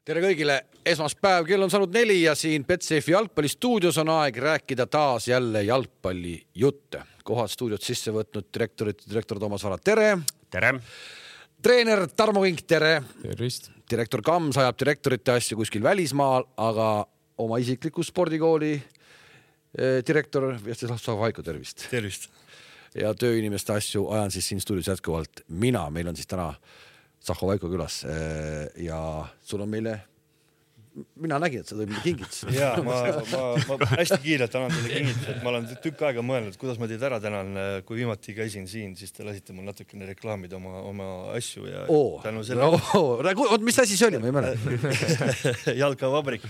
Tere kõigile, esmaspäev, kell on saanud 4 ja siin Betsafe jalgpallistuudios on aeg rääkida taas jälle jalgpalli jutte. Kohad stuudiot sisse võtnud direktor Toomas Vara, tere! Tere! Treener Tarmo Vink, tere! Tervist! Direktor Kams ajab direktorite asju kuskil välismaal, aga oma isikliku spordikooli direktor Vjatšeslav Vaiko, tervist! Tervist! Ja tööinimeste asju ajan siis siin stuudios jätkuvalt mina, meil on siis täna Sahho Vaiko külas ja sul on meile, mina nägin, et sa tõid meile kingitus. Jaa, ma hästi kiirelt annan teile kingitus, et ma olen tükk aega mõelnud, kuidas ma teid ära tänan, kui viimati käisin siin, siis te lasite mul natukene reklaamida oma asju ja tänu selle... mis asi see oli, ma ei mäleta? Jalkavabrik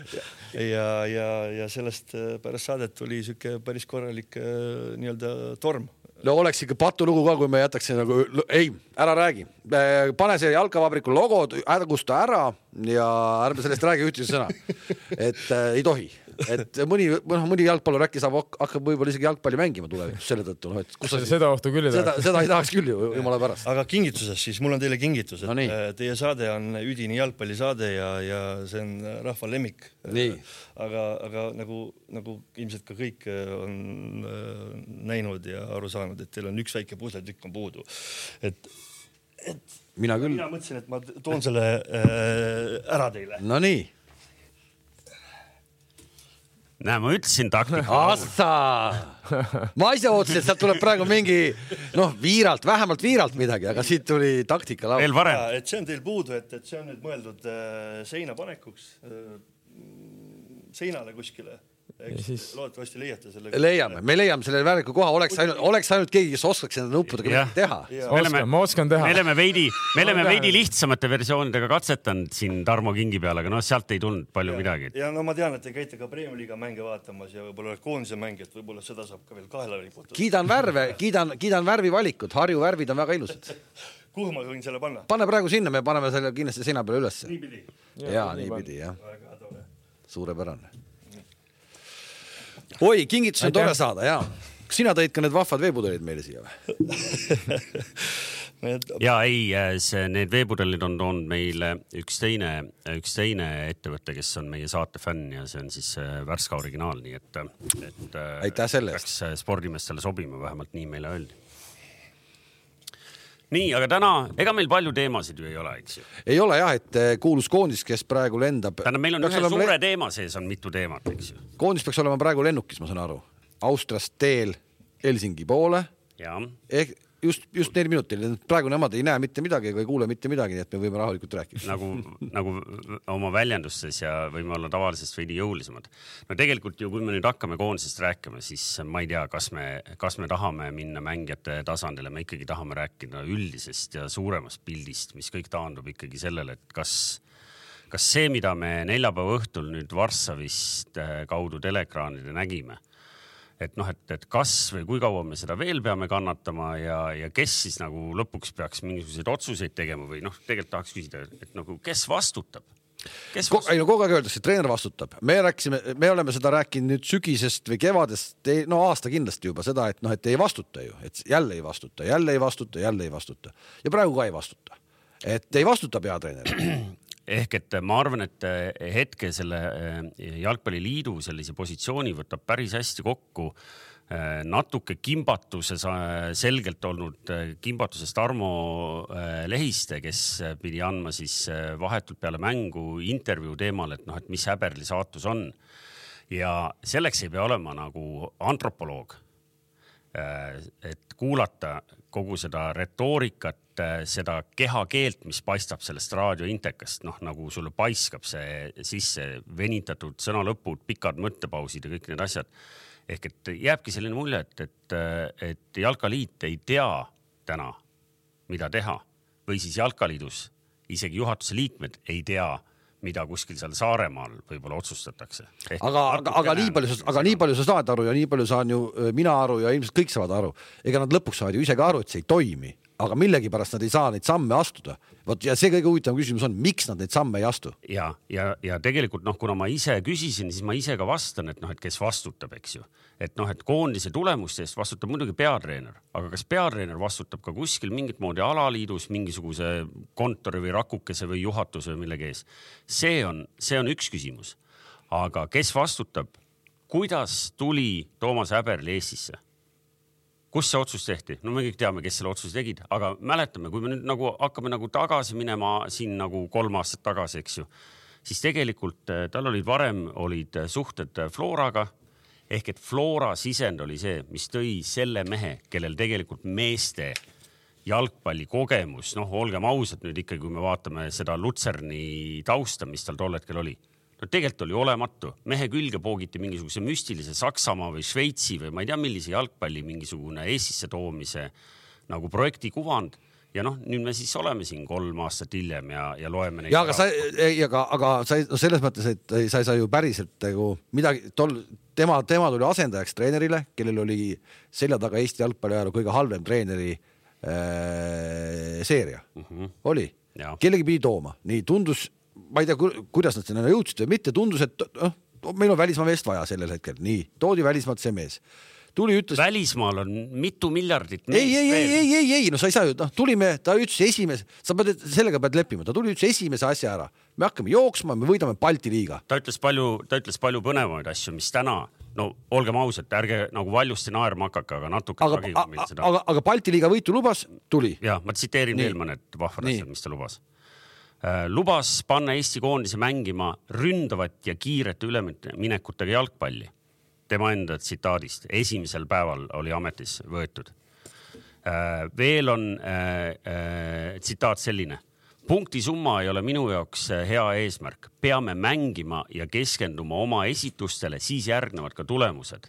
ja sellest pärast saadet tuli siuke päris korralik nii-öelda torm. No oleks ikka patulugu ka, kui me jätaksin nagu, ei, ära räägi. Pane see jalkavabriku logo, ärgusta ära ja ärme sellest räägi ühtise sõna. Et ei tohi. Et mõni jalgpallur äkki hakkab võib-olla isegi jalgpalli mängima tulevikus selle tõttu. Seda ohtu küll ei tahaks. Seda ei tahaks küll ju, jumala pärast. Aga kingituses, siis mul on teile kingitus. No teie saade on üdini jalgpallisaade ja see on rahva lemmik. Aga nagu ilmselt ka kõik on näinud ja aru saanud, et teil on üks väike pusletükk on puudu. Mina mõtlesin, et ma toon selle ära teile. No nii. Näe, ma ütlesin taktika. Assa! Ma ise ootasin, et sealt tuleb praegu mingi, vähemalt viiralt midagi, aga siit tuli taktika laul. Veel varem. Et see on teil puudu, et see on nüüd mõeldud seina panekuks, seinale kuskile. Loodetavasti leiate selle. Me leiame selle vääriku koha. Oleks ainult keegi, kes oskaks enda nuppudega teha. Ma oskan teha. Me oleme veidi lihtsamate versioonidega katsetanud siin Tarmo kingi peal, aga sealt ei tulnud palju midagi. Ja ma tean, et te käite ka Premium-liiga mänge vaatamas ja võib-olla koondise mängijat, võib-olla seda saab ka veel kaela riputada. Kiidan värvi valikut. Harju värvid on väga ilusad. Kuhu ma võin selle panna? Pane praegu sinna, me paneme selle kindlasti seina peale üles. Niipidi? Jaa, niipidi, jah. Suurepärane. Oi, kingitus on tore saada, jaa. Kas sina tõid ka need vahvad veepudelid meile siia või? Ja ei, need veepudelid on toonud meile üks teine ettevõte, kes on meie saate fänn ja see on siis Värska originaal, nii et aitäh selle eest. Peaks spordimestele sobima, vähemalt nii meile öeldi. Nii, aga täna, ega meil palju teemasid ju ei ole, eks ju? Ei ole jah, et kuulus koondis, kes praegu lendab. Meil on ühe suure teema sees on mitu teemat, eks ju? Koondis peaks olema praegu lennukis, ma saan aru. Austriast teel Helsingi poole. Ja. Just 4 minutil. Praegu nemad ei näe mitte midagi ega ei kuule mitte midagi, nii et me võime rahulikult rääkida. Nagu oma väljendustes ja võime olla tavalisest veidi jõulisemad. No tegelikult ju, kui me nüüd hakkame koondisest rääkima, siis ma ei tea, kas me tahame minna mängijate tasandile, me ikkagi tahame rääkida üldisest ja suuremast pildist, mis kõik taandub ikkagi sellele, et kas see, mida me neljapäeva õhtul nüüd Varssavist kaudu teleekraanide nägime, et kas või kui kaua me seda veel peame kannatama ja kes siis nagu lõpuks peaks mingisuguseid otsuseid tegema või tegelikult tahaks küsida, et kes vastutab? Kogu aeg öeldakse, et treener vastutab. Me oleme seda rääkinud nüüd sügisest või kevadest, aasta kindlasti juba seda, et ei vastuta ju, et jälle ei vastuta. Ja praegu ka ei vastuta. Et ei vastuta peatreener. Ehk et ma arvan, et hetke selle jalgpalliliidu sellise positsiooni võtab päris hästi kokku natuke kimbatuses selgelt olnud kimbatuses Tarmo Lehiste, kes pidi andma siis vahetult peale mängu intervjuu teemal, et mis Häberli saatus on. Ja selleks ei pea olema nagu antropoloog, et kuulata kogu seda retoorikat, seda kehakeelt, mis paistab sellest raadiointekast, nagu sulle paiskab see sisse venitatud sõnalõpud, pikad mõttepausid ja kõik need asjad. Ehk et jääbki selline mulje, et Jalkaliit ei tea täna, mida teha. Või siis Jalkaliidus isegi juhatuse liikmed ei tea, mida kuskil seal Saaremaal võib-olla otsustatakse. Aga nii palju sa saad aru ja nii palju saan ju mina aru ja ilmselt kõik saavad aru. Ega nad lõpuks saavad ju ise ka aru, et see ei toimi. aga millegipärast nad ei saa neid samme astuda. Vot ja see kõige huvitavam küsimus on, miks nad neid samme ei astu? Ja tegelikult kuna ma ise küsisin, siis ma ise ka vastan, et et kes vastutab, eks ju. Et et koondise tulemuste eest vastutab muidugi peatreener, aga kas peatreener vastutab ka kuskil mingit moodi alaliidus mingisuguse kontori või rakukese või juhatuse või millegi ees? See on üks küsimus. Aga kes vastutab, kuidas tuli Toomas Häberli Eestisse? Kus see otsus tehti? No me kõik teame, kes selle otsuse tegid, aga mäletame, kui me nüüd hakkame tagasi minema siin 3 aastat tagasi, eks ju, siis tegelikult tal varem olid suhted Floraga, ehk et Flora sisend oli see, mis tõi selle mehe, kellel tegelikult meeste jalgpalli kogemus, olgem ausad nüüd ikkagi, kui me vaatame seda Lutserni tausta, mis tal tol hetkel oli. Tegelikult oli olematu. Mehe külge poogiti mingisuguse müstilise Saksamaa või Šveitsi või ma ei tea millise jalgpalli mingisugune Eestisse toomise projekti kuvand. Ja nüüd me siis oleme siin 3 aastat hiljem ja loeme neid. Ja, aga sa selles mõttes, et sa ei saa ju päriselt midagi, tema tuli asendajaks treenerile, kellel oli selja taga Eesti jalgpalli ajaloo kõige halvem treeneri seeria. Oli. Ja. Kellegi pidi tooma. Nii tundus, ma ei tea, kuidas nad sinna jõudsid või mitte, tundus, et meil on välismaa meest vaja sellel hetkel. Nii, toodi välismaalt see mees. Ütles... Välismaal on mitu miljardit meest ei, no sa ei saa ju, tulime, ta ütles esimese, sellega pead leppima, ta tuli ütles esimese asja ära. Me hakkame jooksma, me võidame Balti liiga. Ta ütles palju põnevaid asju, mis täna, olgem ausad, ärge valjusti naerma hakake, aga natuke aga Balti liiga võitu lubas, tuli. Ja, ma tsiteerin veel mõned vahvad asjad, mis ta lubas. Lubas panna Eesti koondise mängima ründavat ja kiirete üleminekutega jalgpalli. Tema enda tsitaadist. Esimesel päeval oli ametis võetud. Veel on tsitaat selline. Punkti summa ei ole minu jaoks hea eesmärk. Peame mängima ja keskenduma oma esitustele, siis järgnevad ka tulemused.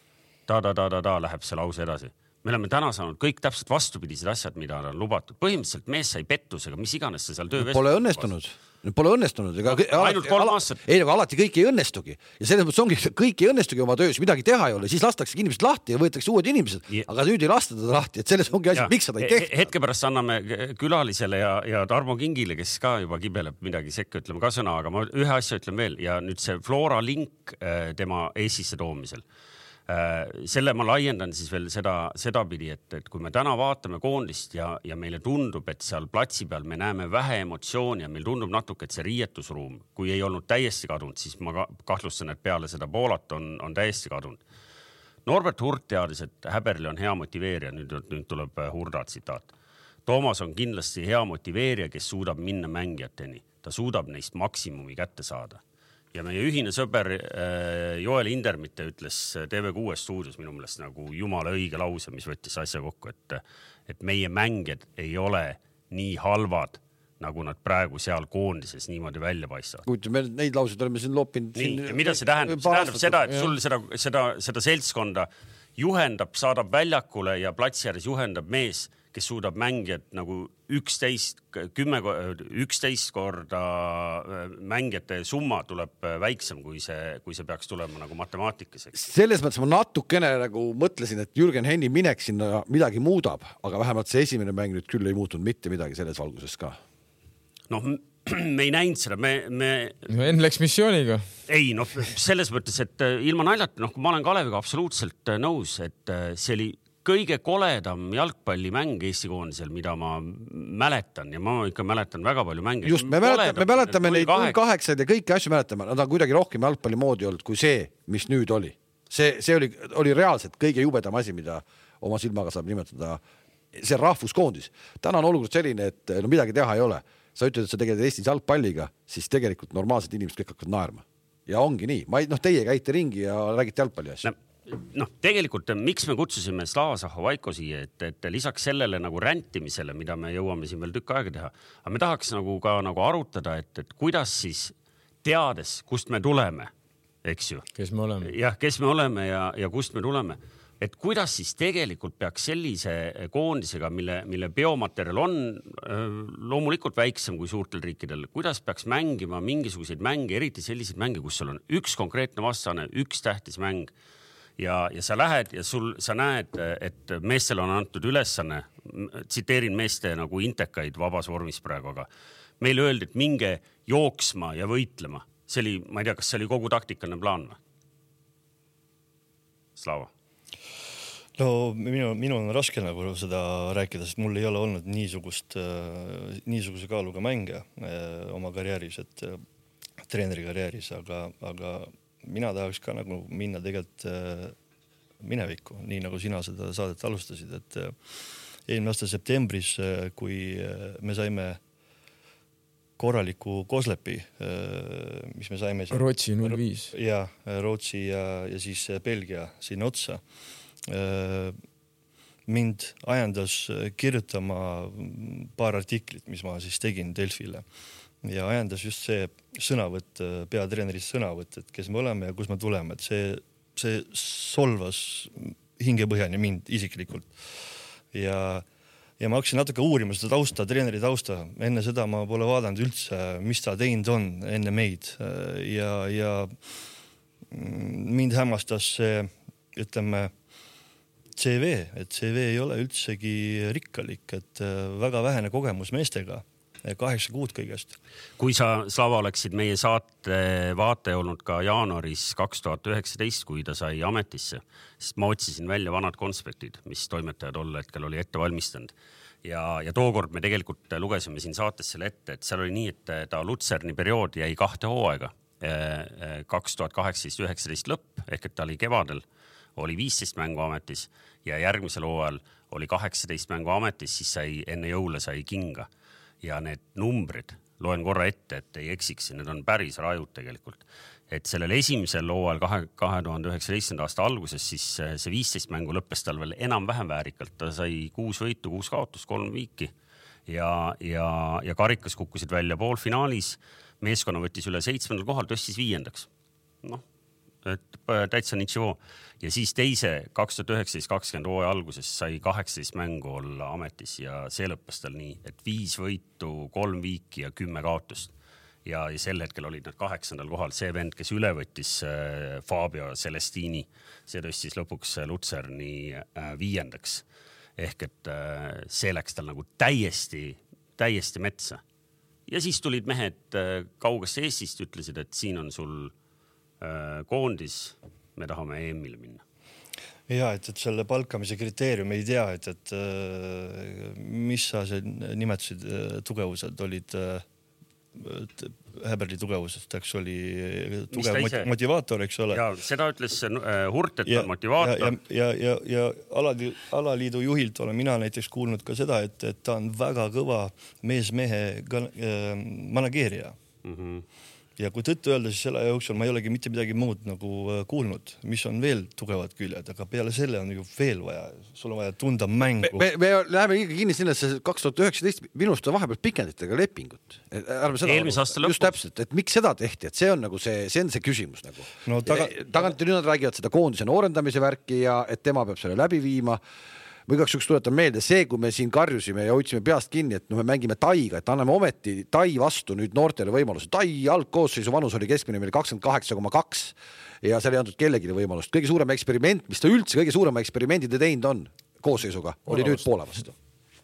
Läheb see lause edasi. Me oleme täna saanud kõik täpselt vastupidised asjad, mida on lubatud. Põhimõtteliselt mees sai pettusega, mis iganes see seal töövest. Pole õnnestunud. Ainult 3 aastat. Ei, aga alati kõik ei õnnestugi. Ja selles mõttes ongi, kõik ei õnnestugi oma töös, midagi teha ei ole. Siis lastakse inimesed lahti ja võetakse uued inimesed. Aga nüüd ei lasta teda lahti, et selles ongi asi, miks seda ei tehta. Hetke pärast anname külalisele ja Tarmo Kingile, kes ka juba kibeleb midagi sekka, ütleme ka sõna, aga ma ühe asja ütlen veel. Ja nüüd see Flora link tema Eestisse toomisel. Selle ma laiendan siis veel seda pidi, et kui me täna vaatame koondist ja meile tundub, et seal platsi peal me näeme vähe emotsiooni ja meil tundub natuke, et see riietusruum, kui ei olnud täiesti kadunud, siis ma kahtlustan, et peale seda Poolat on täiesti kadunud. Norbert Hurt teadis, et Häberli on hea motiveerija, nüüd tuleb Hurda tsitaat. Toomas on kindlasti hea motiveerija, kes suudab minna mängijateni. Ta suudab neist maksimumi kätte saada. Ja meie ühine sõber Joel Indermitte ütles TV6 stuudios minu meelest jumala õige lause, mis võttis asja kokku, et meie mängijad ei ole nii halvad, nagu nad praegu seal koondises niimoodi välja paistavad. Me neid lauseid oleme siin loppinud. Ja mida see tähendab? See tähendab seda, et sul seda seltskonda juhendab, saadab väljakule ja platsi ääres juhendab mees, kes suudab mängijad 11 korda mängijate summa tuleb väiksem, kui see peaks tulema matemaatikas. Selles mõttes ma natukene mõtlesin, et Jürgen Henni minek sinna midagi muudab, aga vähemalt see esimene mäng nüüd küll ei muutunud mitte midagi selles valguses ka. Me ei näinud seda, Enn läks missiooniga. Ei, selles mõttes, et ilma naljata, kui ma olen Kaleviga absoluutselt nõus, et see oli kõige koledam jalgpallimäng Eesti koondisel, mida ma mäletan ja ma ikka mäletan väga palju mänge. Just, me mäletame neid 8 ja kõiki asju mäletame, nad on kuidagi rohkem jalgpalli moodi olnud kui see, mis nüüd oli. See oli reaalselt kõige jubedam asi, mida oma silmaga saab nimetada. See rahvuskoondis. Täna on olukord selline, et midagi teha ei ole. Sa ütled, et sa tegeled Eestis jalgpalliga, siis tegelikult normaalsed inimesed kõik hakkavad naerma. Ja ongi nii. Teie käite ringi ja räägite jalgpalli asju. Tegelikult, miks me kutsusime Slava Zahovaiko siia, et lisaks sellele räntimisele, mida me jõuame siin veel tükk aega teha, aga me tahaks ka arutada, et kuidas siis teades, kust me tuleme, eks ju? Kes me oleme? Jah, kes me oleme ja kust me tuleme. Et kuidas siis tegelikult peaks sellise koondisega, mille biomaterjal on loomulikult väiksem kui suurtel riikidel, kuidas peaks mängima mingisuguseid mänge, eriti selliseid mänge, kus sul on üks konkreetne vastane, üks tähtis mäng ja sa lähed ja sa näed, et meestel on antud ülesanne tsiteerin meeste nagu intekaid vabas vormis praegu, aga meile öeldi, et minge jooksma ja võitlema. See oli, ma ei tea, kas see oli kogu taktikaline plaan või? Slava. No minul on raske nagu seda rääkida, sest mul ei ole olnud niisuguse kaaluga mänge oma karjääris, et treeneri karjääris, aga mina tahaks ka nagu minna tegelikult minevikku, nii nagu sina seda saadet alustasid, et eelmine aasta septembris, kui me saime korraliku Koslepi, mis me saime Rootsi 0-5 ja Rootsi ja siis Belgia sinna otsa. Mind ajendas kirjutama paar artiklit, mis ma siis tegin Delfile ja ajendas just see sõnavõtt, peatreenerist sõnavõtt, et kes me oleme ja kus me tuleme, et see solvas hingepõhjani mind isiklikult ja ma hakkasin natuke uurima seda tausta, treeneri tausta. Enne seda ma pole vaadanud üldse, mis ta teinud on enne meid ja mind hämmastas see, ütleme, CV, et CV ei ole üldsegi rikkalik, et väga vähene kogemus meestega, 8 kuud kõigest. Kui sa, Slava, oleksid meie saate vaataja olnud ka jaanuaris 2019, kui ta sai ametisse, siis ma otsisin välja vanad konspektid, mis toimetajad tol hetkel oli ette valmistanud. Ja tookord me tegelikult lugesime siin saates selle ette, et seal oli nii, et ta Lutserni periood jäi 2 hooaega, 2018-19 lõpp, ehk et ta oli kevadel, oli 15 mängu ametis ja järgmisel hooajal oli 18 mängu ametis, siis enne jõule sai kinga. Ja need numbrid, loen korra ette, et ei eksiks, need on päris rajud tegelikult. Et sellel esimesel hooajal 2019. aasta alguses siis see 15 mängu lõppes tal veel enam-vähem väärikalt. Ta sai 6 võitu, 6 kaotust, 3 viiki ja karikas kukkusid välja poolfinaalis. Meeskonna võttis üle 7. kohal, tõstis 5. Noh, et täitsa nitšivoo. Ja siis teise 2019-2020 hooaja alguses sai 18 mängu olla ametis ja see lõppes tal nii, et 5 võitu, 3 viiki ja 10 kaotust. Ja sel hetkel olid nad 8. kohal. See vend, kes üle võttis Fabio Celestini, see tõstis lõpuks Lutserni 5. Ehk et see läks tal nagu täiesti metsa. Ja siis tulid mehed kaugest Eestist, ütlesid, et siin on sul koondis, me tahame EM-ile minna. Ja, et selle palkamise kriteerium ei tea, et mis sa nimetasid tugevused olid Häberli tugevusest, eks oli tugev motivaator, eks ole. Ja seda ütles Hurt, et on motivaator. Ja alaliidu juhilt olen mina näiteks kuulnud ka seda, et ta on väga kõva mees-mehe manageerija. Ja kui tõttu öelda, siis selle jooksul ma ei olegi mitte midagi muud nagu kuulnud, mis on veel tugevad küljed, aga peale selle on ju veel vaja, sul on vaja tunda mängu. Me läheme ikka kinni sinna, et 2019 minust on vahepeal pikenditega lepingut. Eelmise aasta lõpus. Just täpselt, et miks seda tehti, et see on nagu see on see küsimus nagu. No, tagant nüüd nad räägivad seda koondise noorendamise värki ja et tema peab selle läbi viima. Või kaks üks tuletan meelde see, kui me siin karjusime ja hoidsime peast kinni, et me mängime Taiga, et anname ometi Tai vastu nüüd noortele võimaluse. Tai algkoosseisu vanus oli keskmine meil 28,2 ja seal ei antud kellegile võimalust. Kõige suurem eksperiment, mis ta üldse kõige suurema eksperimendi te teinud on koosseisuga, oli nüüd Poola vastu.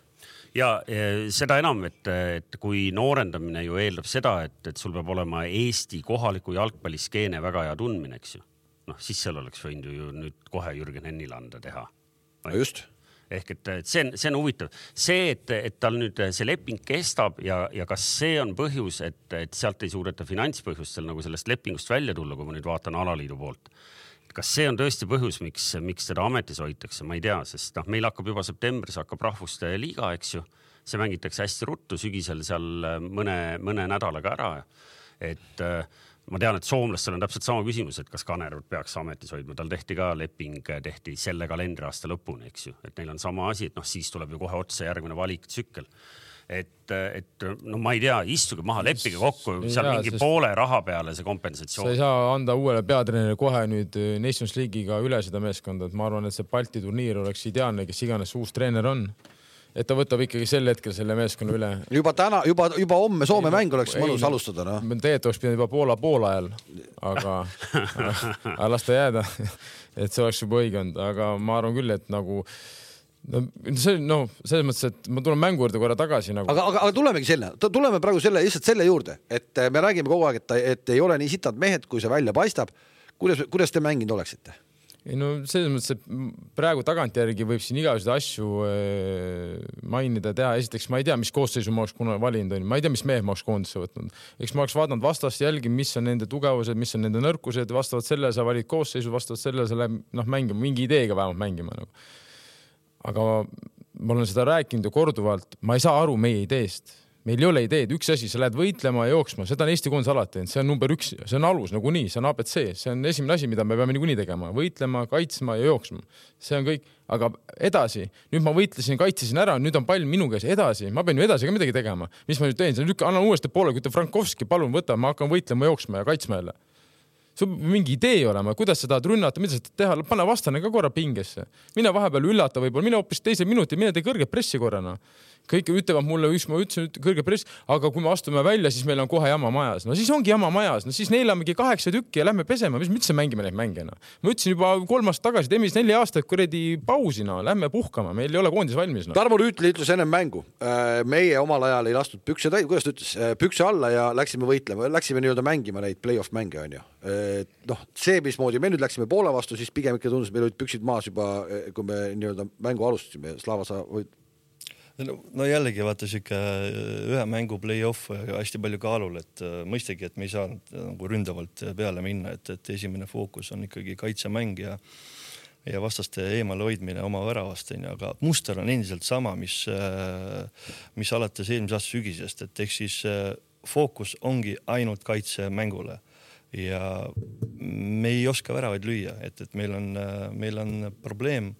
Ja seda enam, et kui noorendamine ju eeldab seda, et sul peab olema Eesti kohaliku jalgpalliskeene väga hea tundmine, eks ju. Noh, siis seal oleks võinud ju nüüd kohe Jürgen Hennile anda teha. No just. Ehk et see on huvitav. See, et tal nüüd see leping kestab ja kas see on põhjus, et sealt ei suureta finantspõhjustel nagu sellest lepingust välja tulla, kui ma nüüd vaatan alaliidu poolt. Kas see on tõesti põhjus, miks seda ametis hoitakse? Ma ei tea, sest meil hakkab juba septembris hakkab rahvuste liiga, eks ju. See mängitakse hästi ruttu sügisel seal mõne nädalaga ära. Et ma tean, et soomlastel on täpselt sama küsimus, et kas Kanerud peaks ametis hoidma. Tal tehti ka leping, tehti selle kalendriaasta lõpuni, eks ju. Et neil on sama asi, et siis tuleb ju kohe otsa järgmine valiktsükkel. Et ma ei tea, istuge maha, leppige kokku, seal mingi poole raha peale see kompensatsioon. Sa ei saa anda uuele peatreenile kohe nüüd Nations League'iga üle seda meeskonda, et ma arvan, et see Balti turniir oleks ideaalne, kes iganes uus treener on. Et ta võtab ikkagi sel hetkel selle meeskonna üle. Juba homme Soome mäng oleks mõnus alustada. No? Tegelikult oleks pidanud juba Poola ajal, aga las ta jääda, et see oleks juba õige olnud. Aga ma arvan küll, et nagu No, selles mõttes, et ma tulen mängu juurde korra tagasi nagu. Aga tuleme praegu lihtsalt selle juurde, et me räägime kogu aeg, et ei ole nii sitad mehed, kui see välja paistab. Kuidas te mänginud oleksite? Ei, no selles mõttes, et praegu tagantjärgi võib siin igasuguseid asju mainida, teha. Esiteks ma ei tea, mis koosseisu ma oleks kunagi valinud. Ma ei tea, mis mehed ma oleks koondisse võtnud. Eks ma oleks vaadanud vastast jälgi, mis on nende tugevused, mis on nende nõrkused. Vastavalt sellele sa valid koosseisu, vastavalt sellele sa läheb mängima, mingi ideega vähemalt mängima. Nagu. Aga ma olen seda rääkinud ja korduvalt, ma ei saa aru meie ideest. Meil ei ole ideed, üks asi, sa lähed võitlema ja jooksma, seda on Eesti koondis alati, see on number 1, see on alus nagunii, see on ABC, see on esimene asi, mida me peame niikuinii tegema, võitlema, kaitsma ja jooksma. See on kõik, aga edasi, nüüd ma võitlesin, kaitsesin ära, nüüd on pall minu käes edasi, ma pean ju edasi ka midagi tegema. Mis ma nüüd teen? Annan uuesti poole, kui Frankovski, palun võta, ma hakkan võitlema, jooksma ja kaitsma jälle. Sul mingi idee olema, kuidas sa tahad rünnata, mida sa tahad teha, pane vastane ka korra pingesse. Mine vahepeal üllata võib-olla, mine hoopis teise minuti, mine tee kõrge pressi korrana. Kõik ütlevad mulle, ma ütlesin kõrge press, aga kui me astume välja, siis meil on kohe jama majas. No siis ongi jama majas, no siis neelamegi 8 tükki ja lähme pesema, mis me üldse mängime neid mängena. Ma ütlesin juba 3 aastat tagasi, teeme 4 aastat kuredi pausina, lähme puhkama, meil ei ole koondis valmis. No. Tarmo Rüütli ütles enne mängu, meie omal ajal ei lastud pükse täis, kuidas ta ütles, pükse alla ja läksime võitlema, läksime nii-öelda mängima neid play-off mänge on ju. See, mismoodi me nüüd läksime Poola vastu, siis pigem ikka tundus, meil olid püksid maas juba, kui me nii-öelda mängu alustasime. No jällegi vaata siuke ühe mängu play-off hästi palju kaalul, et mõistagi, et me ei saanud nagu ründavalt peale minna, et esimene fookus on ikkagi kaitsemäng ja vastaste eemale hoidmine oma väravast, aga muster on endiselt sama, mis alates eelmise aasta sügisest, et ehk siis fookus ongi ainult kaitsemängule ja me ei oska väravaid lüüa, et meil on probleem,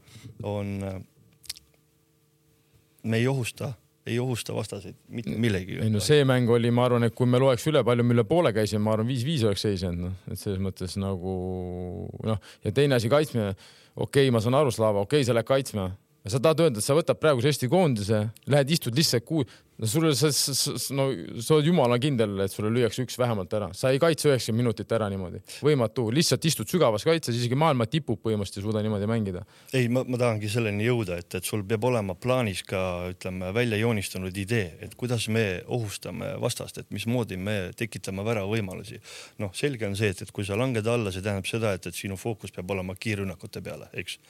me ei ohusta vastaseid mitte millegi. Ei, no see mäng oli, ma arvan, et kui me loeks üle palju, mille poole käisime, ma arvan 5-5 oleks seisend, no. Et selles mõttes nagu ja teine asi kaitsmine, ma saan aru, Slava, sa lähed kaitsma. Sa tahad öelda, et sa võtad praegu Eesti koondise, lähed istud lihtsalt sa oled jumala kindel, et sulle lüüakse üks vähemalt ära. Sa ei kaitse 90 minutit ära niimoodi. Võimatu, lihtsalt istud sügavas kaitses, isegi maailma tipub põhimõtteliselt ei suuda niimoodi mängida. Ei, ma tahangi selleni jõuda, et sul peab olema plaanis ka välja joonistunud idee, et kuidas me ohustame vastast, et mismoodi me tekitame vära võimalusi. Selge on see, et kui sa langed alla, see tähendab seda, et sinu fookus peab olema kiirrünnakute peale, eks.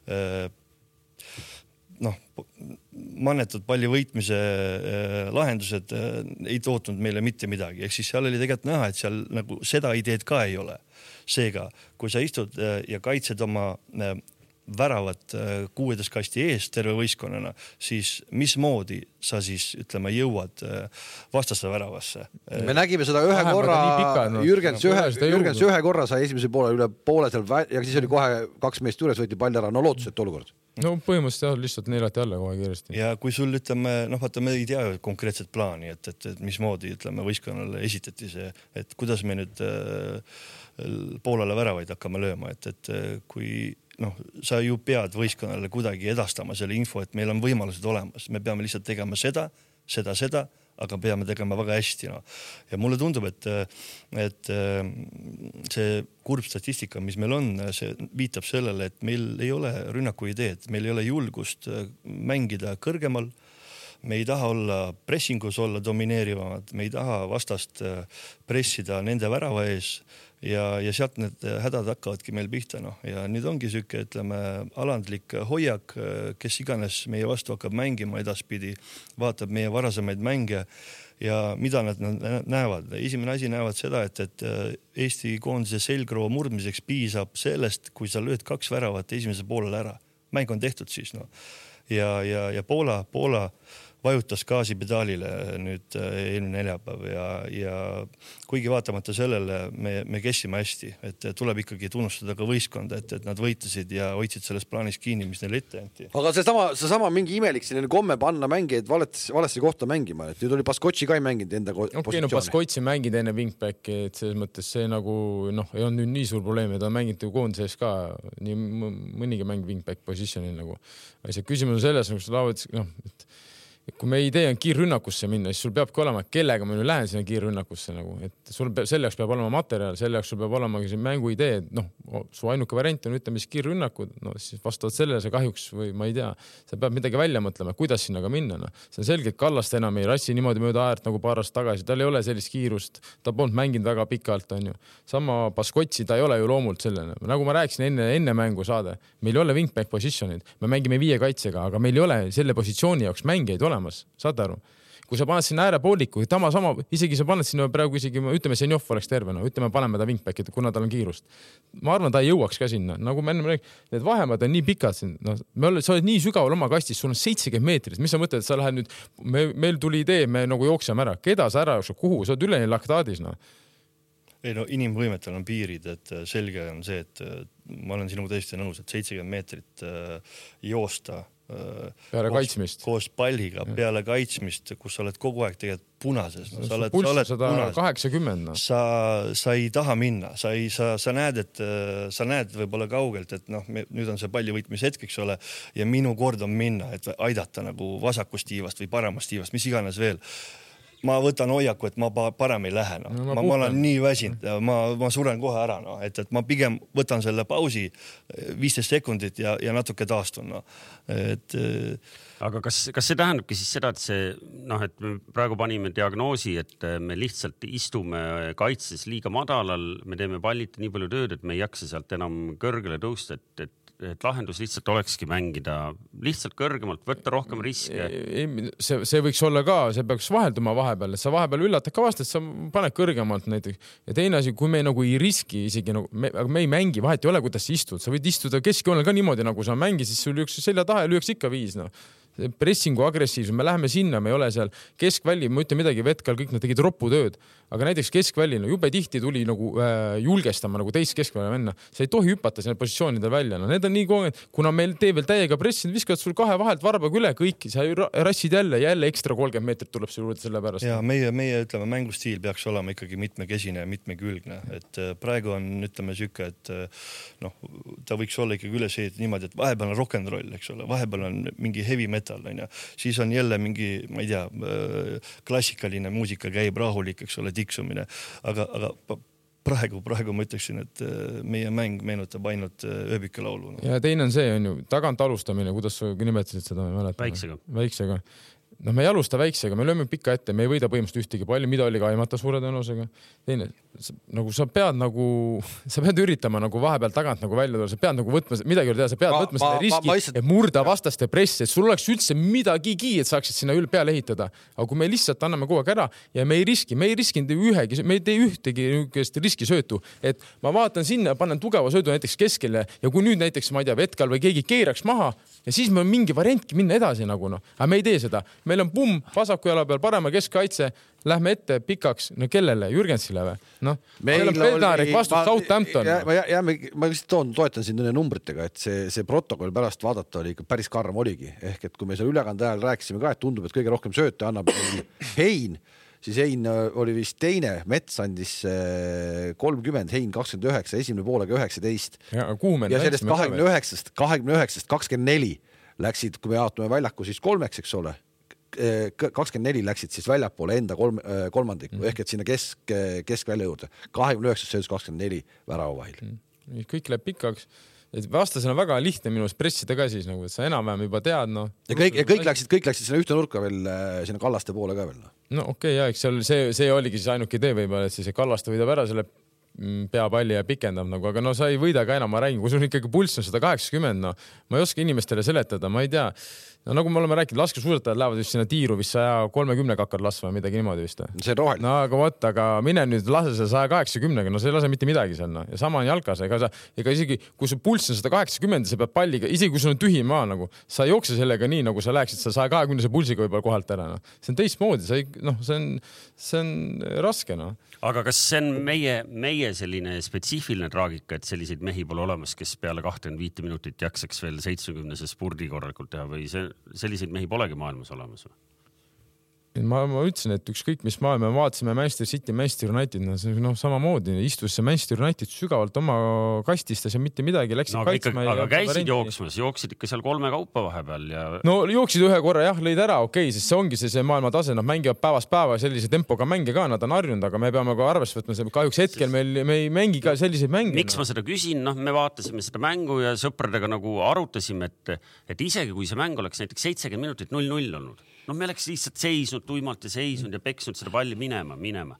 Mannetud palli võitmise lahendused ei tootnud meile mitte midagi. Ehk siis seal oli tegelikult näha, et seal nagu seda ideed ka ei ole. Seega, kui sa istud ja kaitsed oma väravat 6. kasti ees terve võistkonnana, siis mismoodi sa siis, jõuad vastaste väravasse? Me nägime seda ühe korra, Jürgens ühe korra sai esimese poole üle poole seal ja siis oli kohe 2 meest juures, võeti pall ära, lootuselt olukord. No põhimõtteliselt lihtsalt neelati alla kohe kiiresti. Ja kui sul vaata, me ei tea konkreetset plaani, et mismoodi võistkonnale esitati see, et kuidas me nüüd poolele väravaid hakkame lööma, et kui sa ju pead võistkonnale kuidagi edastama selle info, et meil on võimalused olemas, me peame lihtsalt tegema seda, aga peame tegema väga hästi. Ja mulle tundub, et see kurb statistika, mis meil on, see viitab sellele, et meil ei ole rünnaku ideed, meil ei ole julgust mängida kõrgemal, me ei taha olla pressingus olla domineerivamad, me ei taha vastast pressida nende värava ees ja sealt need hädad hakkavadki meil pihta. Ja nüüd ongi süke, alandlik hoiak, kes iganes meie vastu hakkab mängima edaspidi, vaatab meie varasemaid mänge ja mida nad näevad. Esimene asi näevad seda, et Eesti koondise selgroo murdmiseks piisab sellest, kui sa lööd 2 väravat esimese poolele ära. Mäng on tehtud siis. Ja Poola vajutas gaasipedaalile nüüd eelmine neljapäev ja kuigi vaatamata sellele me kessime hästi, et tuleb ikkagi tunnustada ka võistkonda, et nad võitlesid ja hoidsid selles plaanis kinni, mis neile ette anti. Aga seesama mingi imelik selline komme panna mängijaid valesti kohta mängima, et nüüd oli Baskotši ka ei mänginud enda positsiooni. Baskotši mängid enne wingback, et selles mõttes see nagu ei olnud nüüd nii suur probleem, et on mänginud koondises ka nii mõnigi mäng wingback positsioonil nagu. See küsimus on selles, et kui meie idee on kiirrünnakusse minna, siis sul peabki olema, kellega ma lähen sinna kiirrünnakusse nagu, et sul selle jaoks peab olema materjal, selle jaoks sul peab olema mängu idee, su ainuke variant on ütleme siis kiirrünnakud, siis vastavalt sellele sa kahjuks või ma ei tea, sa peab midagi välja mõtlema, kuidas sinna ka minna. See on selge, et Kallaste enam ei rassi niimoodi mööda aert nagu paar aastat tagasi, tal ei ole sellist kiirust, ta polnud mänginud väga pikalt, on ju. Sama Baskotsi, ta ei ole ju loomult sellene. Nagu ma rääkisin enne mängu saade, meil ei ole wingback positionid, me mängime 5 kaitsega, aga meil ei ole selle positsiooni jaoks mängijaid olemas, saad aru? Kui sa paned sinna äärepooliku, sama, isegi sa paned sinna praegu isegi, ütleme, Senjov oleks terve, ütleme, paneme ta wingback, kuna tal on kiirust. Ma arvan, ta ei jõuaks ka sinna. Nagu me enne räägime, need vahemad on nii pikad. Sa oled nii sügaval oma kastis, sul on 70 meetrit. Mis sa mõtled, et sa lähed nüüd, meil tuli idee, me nagu jookseme ära. Keda sa ära jooksed? Kuhu? Sa oled üleni laktaadis, Ei inimvõimetel on piirid, et selge on see, et ma olen sinuga tõesti nõus, et 70 meetrit joosta peale kaitsmist. Koos palliga, peale kaitsmist, kus sa oled kogu aeg tegelikult punases. Sa oled 180. Sa ei taha minna, sa näed võib-olla kaugelt, et nüüd on see palli võitmise hetk, eks ole, ja minu kord on minna, et aidata nagu vasakust tiivast või paramast tiivast, mis iganes veel. Ma võtan hoiaku, et ma parem ei lähe. Ma olen nii väsinud, ma suren kohe ära. Et ma pigem võtan selle pausi 15 sekundit ja natuke taastun. Aga kas see tähendabki siis seda, et et me praegu panime diagnoosi, et me lihtsalt istume kaitses liiga madalal, me teeme palliti nii palju tööd, et me ei jaksa sealt enam kõrgele tõusta, et lahendus lihtsalt olekski mängida lihtsalt kõrgemalt, võtta rohkem riske. See võiks olla ka, see peaks vahelduma vahepeal, et sa vahepeal üllatad ka vast, et sa paned kõrgemalt näiteks. Ja teine asi, kui me nagu ei riski isegi, aga me ei mängi, vahet ei ole, kuidas sa istud. Sa võid istuda keskjoonel ka niimoodi, nagu sa mängi, siis sul lüüks selja taha ja lüüks ikka 5. Pressingu agressiivsus, me läheme sinna, me ei ole seal keskvälli, ma ütlen midagi, Vetkal kõik nad tegid ropputööd, aga näiteks keskvälli jube tihti tuli nagu julgestama nagu teist keskvälja minna. Sa ei tohi hüpata sinna positsioonidel välja. Need on nii kogenud, kuna meil tee veel täiega pressin, viskavad sul 2 vahelt varbaga üle kõiki, sa rassid jälle ekstra 30 meetrit tuleb see juurde selle pärast. Ja meie ütleme, mängustiil peaks olema ikkagi mitmekesine ja mitmekülgne, et praegu on ütleme süke, et ta võiks olla ikkagi üles niimoodi, et vahepeal on rock'n'roll, eks ole, vahepeal on mingi heavy metal, siis on jälle mingi, ma ei tea, klassikaline muusika käib rahulik, eks ole, tiksumine, aga praegu ma ütleksin, et meie mäng meenutab ainult ööbikelaulu. Ja teine on see, on ju, tagant alustamine, kuidas sa nimetasid seda? Väiksega. Me ei alusta väiksega, me lööme pikka ette, me ei võida põhimõtteliselt ühtegi palli, mida oli ka aimata suure tõenäosusega. Teine, nagu sa pead üritama nagu vahepeal tagant nagu välja tulla, sa pead nagu võtma, midagi teha, sa pead võtma selle riski, et murda vastaste pressi, et sul oleks üldse midagigi, et saaksid sinna peale ehitada. Aga kui me lihtsalt anname kogu aeg ära ja me ei riskinud ühegi, me ei tee ühtegi riskisöötu, et ma vaatan sinna, panen tugeva söödu näiteks keskele ja kui nüüd näiteks, ma ei tea, Vetkal või keegi keeraks maha ja siis meil on mingi variantki minna edasi nagu aga me ei tee seda. Meil on vasaku jala peal parema keskkaitse, lähme ette pikaks, kellele? Jürgensile või? Meil on Pednarik vastus Southampton. Ma lihtsalt toetan siin nende numbritega, et see protokoll pärast vaadata oli ikka päris karm oligi. Ehk et kui me seal ülekande ajal rääkisime ka, et tundub, et kõige rohkem sööte annab Hein, siis Hein oli vist teine, Mets andis 30, Hein 29, esimene poolega 19. Ja sellest 29, 24 läksid, kui me jaotame väljaku siis 3, eks ole, 24 läksid siis väljapoole enda kolmandiku, ehk et sinna keskvälja juurde. 29 söödus 24 värava vahil. Kõik läheb pikaks. Vastasena väga lihtne minust pressida ka siis, et sa enam-vähem juba tead. Ja kõik läksid sinna ühte nurka veel, sinna Kallaste poole ka veel. Okei, eks see oligi siis ainuke idee võib-olla, et siis Kallaste võidab ära selle peapalli ja pikendab, aga sa ei võida ka enam, ma räägin, kui sul ikkagi pulss on 180, ma ei oska inimestele seletada, ma ei tea. Nagu me oleme rääkinud, laskesuusatajad lähevad vist sinna tiiru vist 130 hakkad lasva või midagi niimoodi vist. See on roheline. Aga mine nüüd lase see 180, see ei lase mitte midagi seal. Ja sama on jalkas, ega isegi kui su pulss on 180, sa pead palliga, isegi kui sul on tühi maa, sa ei jookse sellega nii, nagu sa läheksid 120 pulsiga võib-olla kohalt ära. See on teistmoodi, see on raske. Aga kas see on meie selline spetsiifiline traagika, et selliseid mehi pole olemas, kes peale 25 minutit jaksaks veel 70 spurdi korralikult teha või selliseid mehi polegi maailmas olemas? Ma ütlesin, et ükskõik mis me vaatasime Manchester City, Manchester United, samamoodi istus see Manchester United sügavalt oma kastistas ja mitte midagi, läksid kaitsma. Aga käisid jooksmas, jooksid ikka seal 3 kaupa vahepeal ja... No jooksid ühe korra jah, lõid ära, okei, sest see ongi see maailma tase, nad mängivad päevast päeva sellise tempoga mänge ka, nad on harjunud, aga me peame ka arvesse võtma, kahjuks hetkel me ei mängi ka selliseid mänge. Miks ma seda küsin? Me vaatasime seda mängu ja sõpradega nagu arutasime, et isegi kui see mäng oleks näiteks 70 minutit 0-0 olnud, me oleks lihtsalt seisnud tuimalt ja seisnud ja peksnud seda palli minema.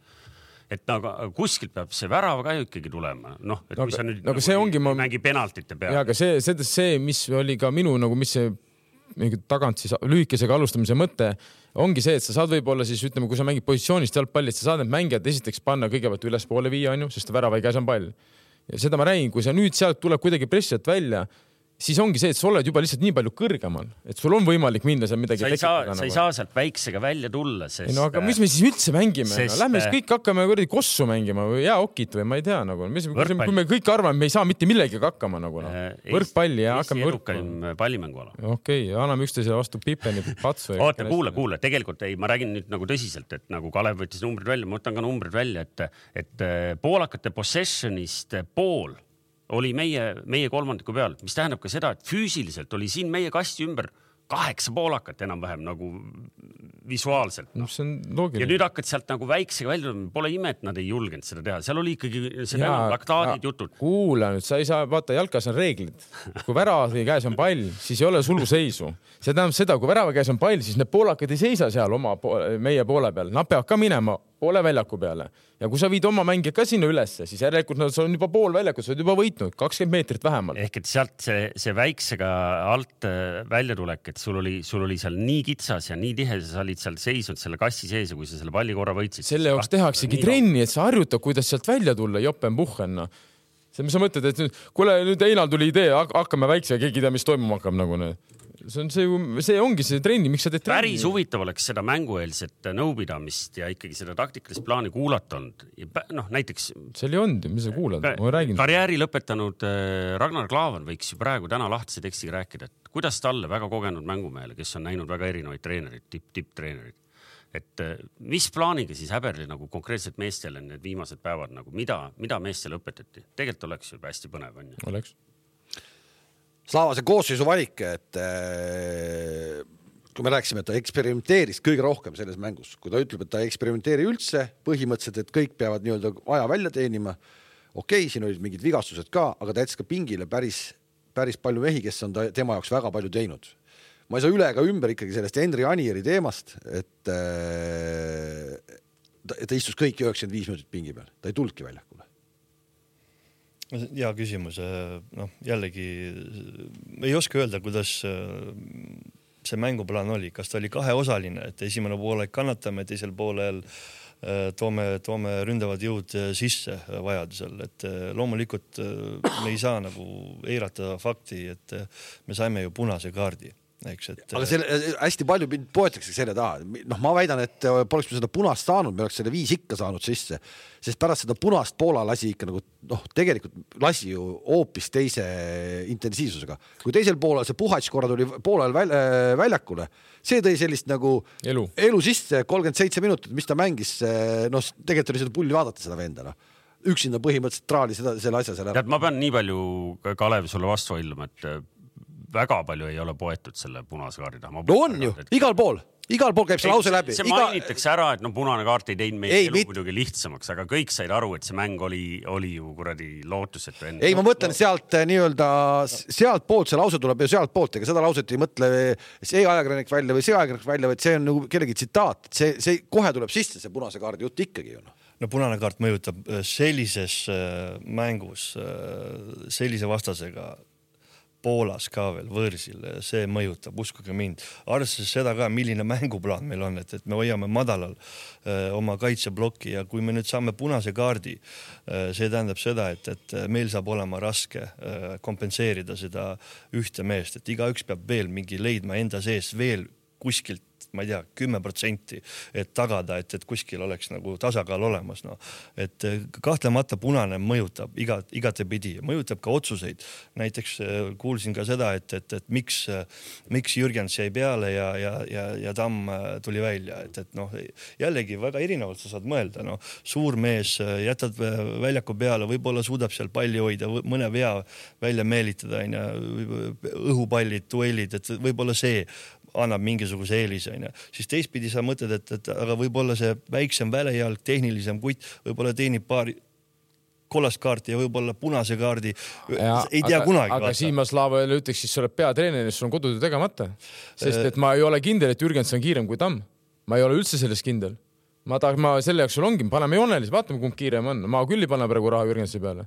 Et aga kuskilt peab see värava ka ju ikkagi tulema. Et kui sa nüüd mängi penaltite peale. Ja, aga see, mis oli ka minu, mis see tagant siis lühikesega alustamise mõte, ongi see, et sa saad võib-olla siis, ütleme, kui sa mängid positsioonist jalgpalli, et sa saad need mängijad esiteks panna kõigepealt üles poole viia, sest värava ei käes on pall. Ja seda ma räägin, kui sa nüüd sealt tuleb kuidagi pressilt välja, siis ongi see, et sa oled juba lihtsalt nii palju kõrgemal, et sul on võimalik minna seal midagi tekitada. Sa ei saa sealt väiksega välja tulla, sest... aga mis me siis üldse mängime? Lähme siis kõik hakkame kossu mängima või okit või ma ei tea. Kui me kõik arvame, me ei saa mitte millegi hakkama. Võrkpalli ja hakkame võrkpalli. Pallimänguala. Okei, anname üksteisele vastu Pipeni patsu. Oota, kuule. Tegelikult ma räägin nüüd nagu tõsiselt, et nagu Kalev võttis numbrid välja, ma võtan ka numbrid välja, et poolakate possessionist pool oli meie kolmandiku peal, mis tähendab ka seda, et füüsiliselt oli siin meie kasti ümber 8 poolakat enam-vähem nagu visuaalselt. See on loogiline. Ja nüüd hakkad sealt nagu väiksega välja, pole ime, et nad ei julgenud seda teha. Seal oli ikkagi laktaadid jutud. Kuula nüüd, sa ei saa, vaata, jalkas on reeglid. Kui värava käes on pall, siis ei ole suluseisu. See tähendab seda, kui värava käes on pall, siis need poolakad ei seisa seal meie poole peal. Nad peavad ka minema poole väljaku peale. Ja kui sa viid oma mängijad ka sinna ülesse, siis järelikult nad on juba pool väljaku, sa oled juba võitnud 20 meetrit vähemalt. Ehk et sealt see väiksega alt välja tulek, et sul oli seal nii kitsas ja nii tihe, sa olid seal seisnud selle kassi sees ja kui sa selle palli korra võitsid. Selle jaoks tehaksegi trenni, et sa harjutab, kuidas sealt välja tulla, jopenpuhhen. Sa mõtled, et nüüd Einal tuli idee, hakkame väikse ja keegi tea, mis toimuma hakkab nagu need. See ongi see trenni, miks sa teed trenni? Päris huvitav oleks seda mängueelset nõupidamist ja ikkagi seda taktikalist plaani kuulata olnud. Näiteks... See oli olnud, mis sa kuulad? Karjääri lõpetanud Ragnar Klavan võiks ju praegu täna lahtise tekstiga rääkida, et kuidas talle väga kogenud mängumehele, kes on näinud väga erinevaid treenerid, tipp-treenerid. Et mis plaaniga siis Häberli nagu konkreetselt meestele need viimased päevad, nagu mida meestele õpetati? Tegelikult oleks ju hästi põnev. Oleks. Slaavase koosseisu valik, et kui me rääksime, et ta eksperimenteeris kõige rohkem selles mängus, kui ta ütleb, et ta eksperimenteeri üldse, põhimõtteliselt, et kõik peavad nii-öelda aja välja teenima. Okei, siin olid mingid vigastused ka, aga ta jättis ka pingile päris palju mehi, kes on tema jaoks väga palju teinud. Ma ei saa üle ega ümber ikkagi sellest Henri Anieri teemast, et ta istus kõik 95 minutit pingi peal, ta ei tulnudki väljakule. Hea küsimus. Jällegi ei oska öelda, kuidas see mänguplaan oli. Kas ta oli kaheosaline, et esimene poole kannatame, teisel poolel toome ründavad jõud sisse vajadusel. Et loomulikult me ei saa nagu eirata fakti, et me saime ju punase kaardi. Aga hästi palju poetakse selle taha. Ma väidan, et poleks me seda punast saanud, me oleks selle 5 ikka saanud sisse, sest pärast seda punast Poola lasi ikka nagu, tegelikult lasi ju hoopis teise intensiivsusega. Kui teisel poolel see Puhats korra tuli poolel väljakule, see tõi sellist nagu elu sisse 37 minutit, mis ta mängis, tegelikult oli seda pulli vaadata seda vendana. Üksinda põhimõtteliselt traali selle asja seal ära. Ma pean nii palju, Kalev, sulle vastu hoidlema, et väga palju ei ole poetud selle punase kaardi taha. On ju, igal pool käib see lause läbi. See mainitakse ära, et punane kaart ei teinud meie elu muidugi lihtsamaks, aga kõik said aru, et see mäng oli ju kuradi lootusetu enne. Ei, ma mõtlen sealt nii-öelda, sealt poolt see lause tuleb ju sealt poolt, ega seda lauset ei mõtle see ajakirjanik välja või see ajakirjanik välja, vaid see on nagu kellegi tsitaat. See kohe tuleb sisse, see punase kaardi jutt ikkagi ju. Punane kaart mõjutab sellises mängus, sellise vastasega Poolas ka veel võõrsil, see mõjutab, uskuge mind. Arvestades seda ka, milline mänguplaan meil on, et me hoiame madalal oma kaitseblokki ja kui me nüüd saame punase kaardi, see tähendab seda, et meil saab olema raske kompenseerida seda ühte meest, et igaüks peab veel mingi leidma enda sees veel kuskilt ma ei tea, 10%, et tagada, et kuskil oleks nagu tasakaal olemas. No. Et kahtlemata punane mõjutab igatepidi, mõjutab ka otsuseid. Näiteks kuulsin ka seda, et miks Jürgens jäi peale ja Tamm tuli välja. Et noh, jällegi väga erinevalt sa saad mõelda. No. Suur mees, jätad väljaku peale, võib-olla suudab seal palli hoida, mõne vea välja meelitada, õhupallid, duellid, et võib-olla see annab mingisuguse eelise, siis teistpidi sa mõtled, et aga võib-olla see väiksem välejalg, tehnilisem kutt võib-olla teenib paari kollast kaarti ja võib-olla punase kaardi. Ei tea kunagi. Aga siin ma Slavale ütleks, siis sa oled peatreener, sul on kodutöö tegemata. Sest et ma ei ole kindel, et Jürgens on kiirem kui Tamm. Ma ei ole üldse sellest kindel. Ma selle jaoks sul ongi, paneme joonelisi, vaatame kumb kiirem on. Ma küll ei panna praegu raha Jürgensi peale.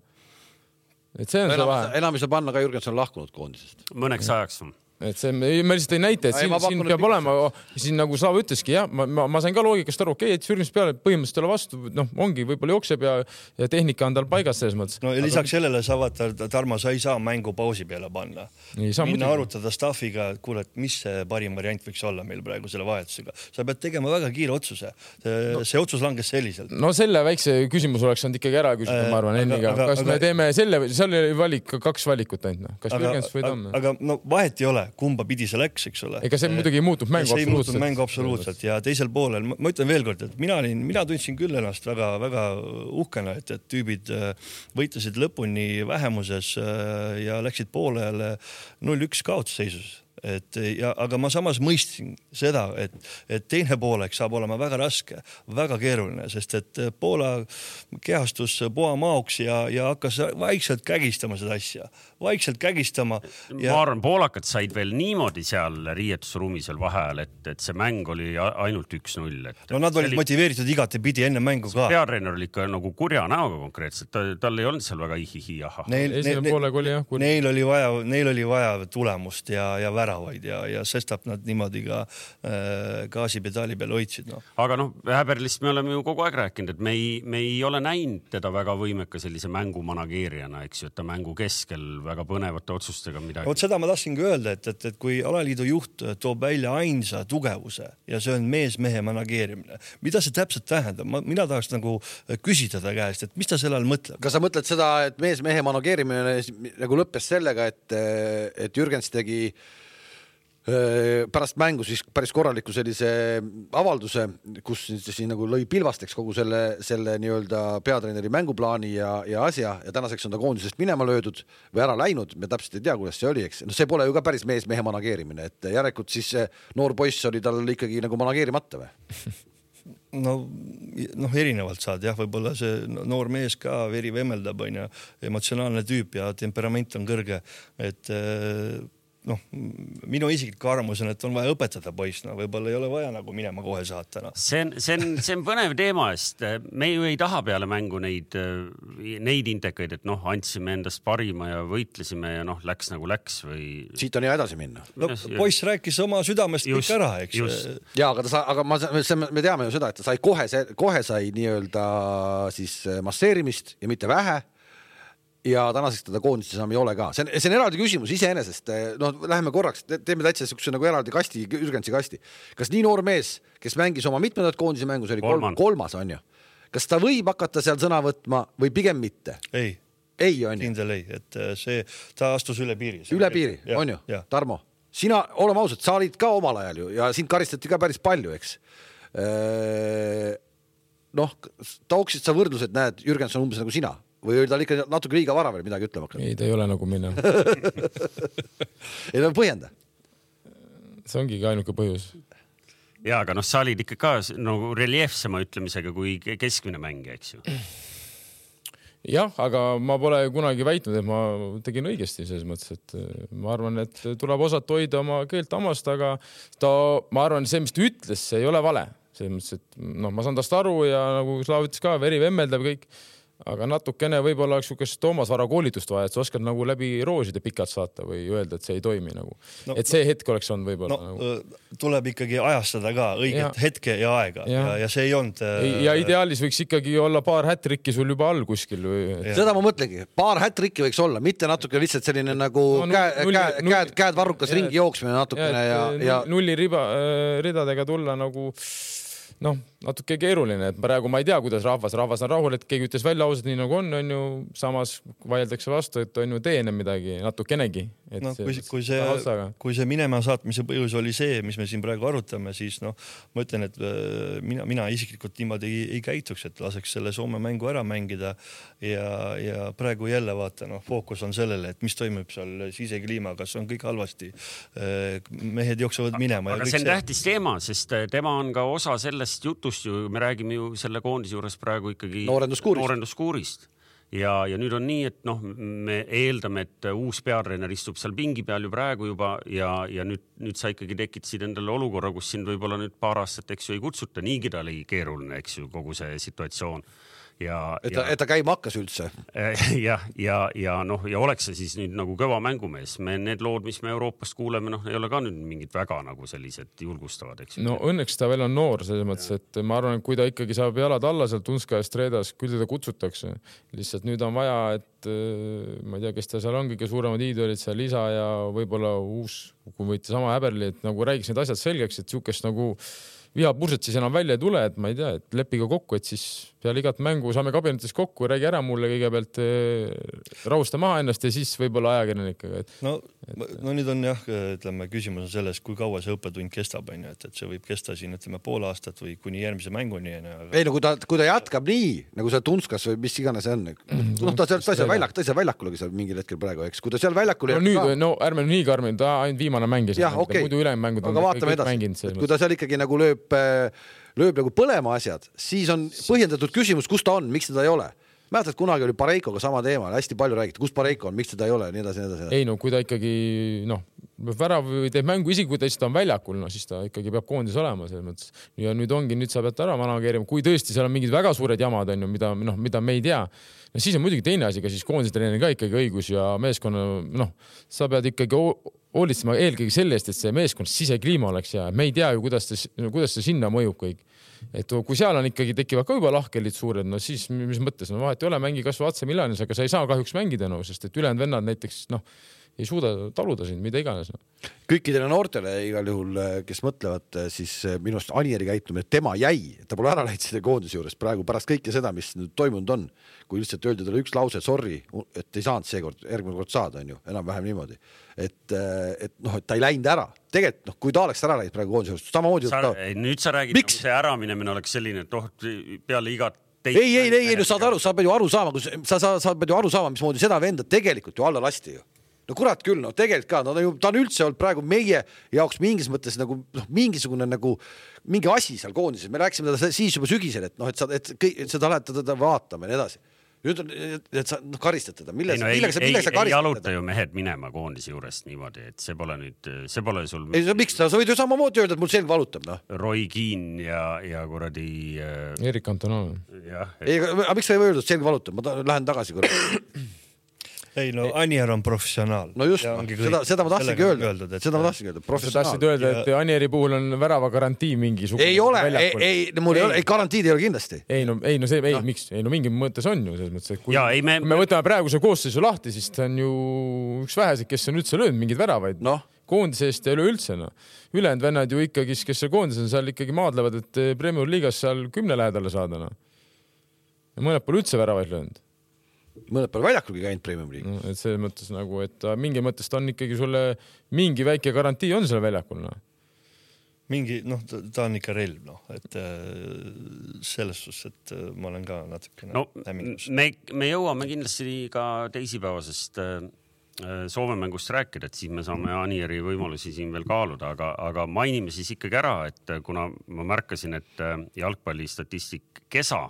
Et see on see vahe. Enam ei saa panna, ka Jürgens on lahkunud koondisest. Mõneks ajaks on. Et see, ma lihtsalt ei näite, et siin peab olema, siin nagu Slava ütleski, jah, ma sain ka loogikast aru, okei, et Jürgens peale põhimõtteliselt ole vastu, noh, ongi, võib-olla jookseb ja tehnika on tal paigas selles mõttes. No ja lisaks sellele saavad, Tarmo, sa ei saa mängu pausi peale panna. Minna arutada staffiga, kuule, et mis see parim variant võiks olla meil praegu selle vahetusega. Sa pead tegema väga kiire otsuse. See otsus langes selliselt. No selle väikse küsimus oleks saanud ikkagi ära küsida, ma arvan, enniga. Kas me teeme selle, seal oli kaks valikut ainult, kas Jürgens või Tamm? Aga no vahet ei ole, kumba pidi see läks, eks ole. Ega see muidugi ei muutunud mängu absoluutselt ja teisel poolel, ma ütlen veel kord, et mina tundsin küll ennast väga uhkena, et tüübid võitlesid lõpuni vähemuses ja läksid poolele 0-1 kaotusseisus. Aga ma samas mõistsin seda, et teine poolek saab olema väga raske, väga keeruline, sest et Poola kehastus Poa maoks ja hakkas vaikselt kägistama seda asja. Vaikselt kägistama. Ma arvan, poolakad said veel niimoodi seal riietusruumis veel vahel, et see mäng oli ainult 1-0. No nad olid motiveeritud igatepidi enne mängu ka. Peatreener oli ikka nagu kurja näoga konkreetselt. Tal ei olnud seal väga ihihi-aha. Neil oli vaja tulemust ja väravaid ja sestap nad niimoodi ka gaasipedaali peal hoidsid. No. Aga Häberlist me oleme ju kogu aeg rääkinud, et me ei ole näinud teda väga võimeka sellise mängu manageerijana, eks ju, et ta mängu keskel väga põnevate otsustega midagi. Vot seda ma tahtsingi öelda, et kui alaliidu juht toob välja ainsa tugevuse ja see on mehe manageerimine, mida see täpselt tähendab? Mina tahaks nagu küsida ta käest, et mis ta selle all mõtleb? Kas sa mõtled seda, et mehe manageerimine nagu lõppes sellega, et Jürgens tegi pärast mängu siis päris korraliku sellise avalduse, kus siin nagu lõi pilvasteks kogu selle nii-öelda peatreeneri mänguplaani ja asja ja tänaseks on ta koondisest minema löödud või ära läinud, me täpselt ei tea, kuidas see oli, eks. See pole ju ka päris mehe manageerimine, et järelikult siis noor poiss oli tal ikkagi nagu manageerimata või? No erinevalt saad, jah, võib-olla see noor mees ka veri vemeldab, on ja emotsionaalne tüüp ja temperament on kõrge, et minu isiklik arvamus on, et on vaja õpetada poiss, võib-olla ei ole vaja nagu minema kohe saata. See on põnev teema, sest me ju ei taha peale mängu neid indekaid, et andsime endast parima ja võitlesime ja läks nagu läks või... Siit on hea edasi minna. Poiss rääkis oma südamest kõik ära, eks. Ja, aga me teame ju seda, et ta sai kohe sai nii-öelda siis masseerimist ja mitte vähe. Ja tänaseks teda koondistes enam ei ole ka. See on eraldi küsimus iseenesest. Läheme korraks, teeme täitsa nagu eraldi kasti, Jürgensi kasti. Kas nii noor mees, kes mängis oma mitmendat koondise mängus, oli kolmas, on ju? Kas ta võib hakata seal sõna võtma või pigem mitte? Ei, on ju? Kindel ei, et ta astus üle piiri. Üle piiri, on ju? Tarmo, sina, oleme ausad, sa olid ka omal ajal ju ja sind karistati ka päris palju, eks? Tooksid sa võrdlused, näed, Jürgens on umbes nagu sina? Või oli tal ikka natuke liiga vara veel midagi ütlema? Ei, ta ei ole nagu minna. Ei, ta on põhjenda. See ongi ainuke põhjus. Ja, aga sa olid ikka ka nagu reliefsema ütlemisega kui keskmine mängija, eks ju? Jah, aga ma pole kunagi väitnud, et ma tegin õigesti selles mõttes, et ma arvan, et tuleb osata hoida oma keelt omast, aga ma arvan, see, mis ta ütles, see ei ole vale. Selles mõttes, et ma saan tast aru ja nagu Slaav ütles ka, veri vemmeldab kõik. aga natukene võib-olla oleks sukest Toomas Vara koolitust vaja, et sa oskad nagu läbi rooside pikalt saata või öelda, et see ei toimi nagu. Et see hetk oleks olnud võib-olla. Tuleb ikkagi ajastada ka õiget hetke ja aega ja see ei olnud. Ja ideaalis võiks ikkagi olla paar hätrikki sul juba all kuskil. Seda ma mõtlengi, paar hätrikki võiks olla, mitte natuke lihtsalt selline nagu käed varrukas ringi jooksmine natukene ja nulli ridadega tulla nagu natuke keeruline, et praegu ma ei tea, kuidas rahvas on rahul, et keegi ütles välja ausalt nii nagu on ju, samas vaieldakse vastu, et on ju teene midagi natukenegi. Kui see minema saatmise põhjus oli see, mis me siin praegu arutame, siis ma ütlen, et mina isiklikult niimoodi ei käituks, et laseks selle Soome mängu ära mängida ja praegu jälle vaata, fookus on sellele, et mis toimub seal sisekliima, kas on kõik halvasti, mehed jooksevad minema. Aga see on tähtis teema, sest tema on ka osa sellest jutust, me räägime ju selle koondise juures praegu ikkagi noorenduskuurist. Ja nüüd on nii, et me eeldame, et uus peatreener istub seal pingi peal ju praegu juba ja nüüd sa ikkagi tekitasid endale olukorra, kus siin võib-olla nüüd paar aastat, eks ju, ei kutsuta. Niigi ta oli keeruline, eks ju, kogu see situatsioon. Et ta käima hakkas üldse. Ja oleks see siis nüüd nagu kõva mängumees. Need lood, mis me Euroopast kuuleme, ei ole ka nüüd mingid väga nagu sellised julgustavad, eks ju. No õnneks ta veel on noor selles mõttes, et ma arvan, et kui ta ikkagi saab jalad alla seal Tunska ja Stredas, küll teda kutsutakse. Lihtsalt nüüd on vaja, et ma ei tea, kes ta seal on kõige suuremad iidolid, seal Lisa ja võib-olla uus, kui võite sama Häberli, et nagu räägiks need asjad selgeks, et siukest nagu vihapurset siis enam välja ei tule, et ma ei tea, et lepiga kokku, et siis peale igat mängu saame kabinetis kokku, räägi ära mulle kõigepealt, rahusta maha ennast ja siis võib-olla ajakirjanikega. Nüüd on ütleme, küsimus on selles, kui kaua see õppetund kestab, et see võib kesta siin, pool aastat või kuni järgmise mänguni. Ei, kui ta jätkab nii, nagu see Tunskas või mis iganes see on. Ta seal väljakulegi seal mingil hetkel praegu, eks. Kui ta seal väljakul ärme nii karmi, ta ainult viimane mängis. Muidu ülejäänud mängud on kõik mänginud. Kui ta seal ikkagi nagu lööb nagu põlema asjad, siis on põhjendatud küsimus, kus ta on, miks teda ei ole. Mäletad, kunagi oli Pareikoga sama teema, hästi palju räägiti, kus Pareiko on, miks teda ei ole, nii edasi. Ei, kui ta ikkagi värav teeb mängu isegi, kui ta on väljakul, siis ta ikkagi peab koondis olema selles mõttes. Ja nüüd sa pead ära manageerima, kui tõesti seal on mingid väga suured jamad, mida me ei tea. Siis on muidugi teine asi, ka siis koondistreeneri ka ikkagi õigus ja meeskonna, sa pead ikkagi hoolitsema eelkõige selle eest, et see meeskond sisekliima oleks ja me ei tea ju, kuidas see sinna mõjub kõik. Et kui seal on ikkagi tekivad ka juba lahkelid suured, siis mis mõttes, vahet ei ole, mängi kasvu AC Milanis, aga sa ei saa kahjuks mängida, sest et ülejäänud vennad näiteks, ei suuda taluda sind, mida iganes. Kõikidele noortele igal juhul, kes mõtlevad, siis minust Anieri käitumine, tema jäi, ta pole ära läinud selle koondise juures praegu pärast kõike seda, mis nüüd toimunud on. Kui lihtsalt öeldi talle üks lause, sorry, et ei saanud seekord, järgmine kord saada, enam-vähem niimoodi. Et ta ei läinud ära. Tegelikult, kui ta oleks ära läinud praegu koondise juures, samamoodi. Nüüd sa räägid, see äraminemine oleks selline, et peale igat Ei, saad aru, sa pead ju aru saama, mismoodi seda venda tegelikult ju alla lasti ju. No kurat küll, tegelikult ka, ta on üldse olnud praegu meie jaoks mingis mõttes nagu mingisugune nagu mingi asi seal koondises. Me rääkisime teda siis juba sügisel, et seda lähed teda vaatama ja edasi. Nüüd on, et sa karistad teda. Millega sa karistad teda? Ei jaluta ju mehed minema koondise juurest niimoodi, et see pole sul... Ei, miks ta? Sa võid ju samamoodi öelda, et mul selg valutab. Roy Keane ja kuradi... Erik Antonov. Aga miks sa ei öeldud, selg valutab? Ma lähen tagasi korra. Ei, Anier on professionaal. No just, seda ma tahtsingi öelda. Seda ma tahtsingi öelda, professionaal. Sa tahtsid öelda, et Anieri puhul on värava garantii mingisugune. Ei ole, mul ei ole, garantiid ei ole kindlasti. Miks? Mingi mõttes on ju selles mõttes, et kui me võtame praeguse koosseisu lahti, siis ta on ju üks vähesed, kes on üldse löönud mingeid väravaid. Koondise eest ei ole üldse. Ülejäänud vennad ju ikkagi, kes seal koondis on, seal ikkagi maadlevad, et Premier Liigas seal 10 lähedale saada. Mõned pole üldse väravaid löönud. Mõned pole väljakulgi käinud Premium League. Et selles mõttes nagu, et mingi mõttes ta on ikkagi sulle mingi väike garantii on selle väljakul. Mingi, ta on ikka relv, et selles suhtes, et ma olen ka natukene hämmingus. Me jõuame kindlasti ka teisipäevasest Soome mängust rääkida, et siis me saame Anieri võimalusi siin veel kaaluda, aga mainime siis ikkagi ära, et kuna ma märkasin, et jalgpallistatistik Kesa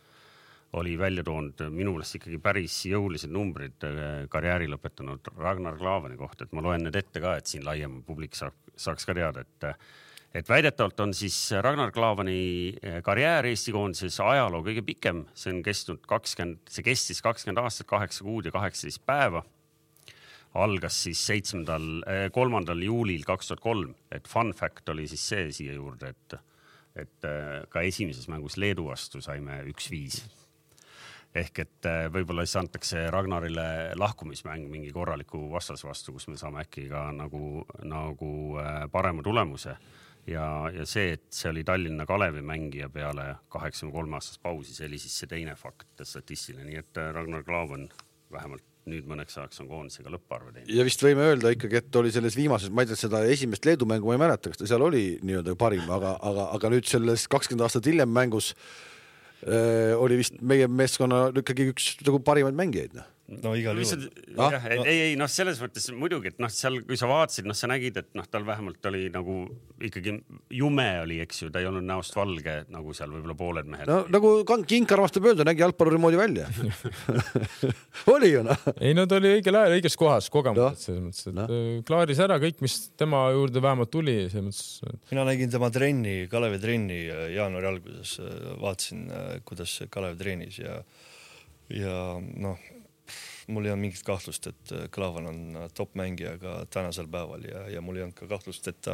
oli välja toonud minu meelest ikkagi päris jõulised numbrid karjääri lõpetanud Ragnar Klavani kohta, et ma loen need ette ka, et siin laiem publik saaks ka teada, et väidetavalt on siis Ragnar Klavani karjäär Eesti koondises ajaloo kõige pikem, see kestis 20 aastat, 8 kuud ja 18 päeva. Algas siis 3. juulil 2003, et fun fact oli siis see siia juurde, et ka esimeses mängus Leedu vastu saime 1-5. Ehk et võib-olla siis antakse Ragnarile lahkumismäng mingi korraliku vastas vastu, kus me saame äkki ka nagu parema tulemuse. Ja see, et see oli Tallinna Kalevi mängija peale 83 aastast pausi, see oli siis see teine fakt statistiline. Nii et Ragnar Klavan vähemalt nüüd mõneks ajaks on koondisega lõpparve teinud. Ja vist võime öelda ikkagi, et oli selles viimases, ma ei tea, seda esimest Leedu mängu ma ei mäleta, kas ta seal oli nii-öelda parim, aga nüüd selles 20 aastat hiljem mängus oli vist meie meeskonna ikkagi üks parimaid mängijaid. No igal juhul. Ei, selles mõttes muidugi, et seal, kui sa vaatasid, sa nägid, et tal vähemalt oli nagu ikkagi jume oli, eks ju, ta ei olnud näost valge, nagu seal võib-olla pooled mehed. No nagu Kink armastab öelda, nägi jalgpalluri moodi välja. Oli ju, Ei, ta oli õigel ajal õiges kohas kogemus, klaaris ära kõik, mis tema juurde vähemalt tuli. Mina nägin tema trenni, Kalevi trenni jaanuari alguses, vaatasin, kuidas Kalev treenis ja mul ei olnud mingit kahtlust, et Klavan on top mängija ka tänasel päeval ja mul ei olnud ka kahtlust, et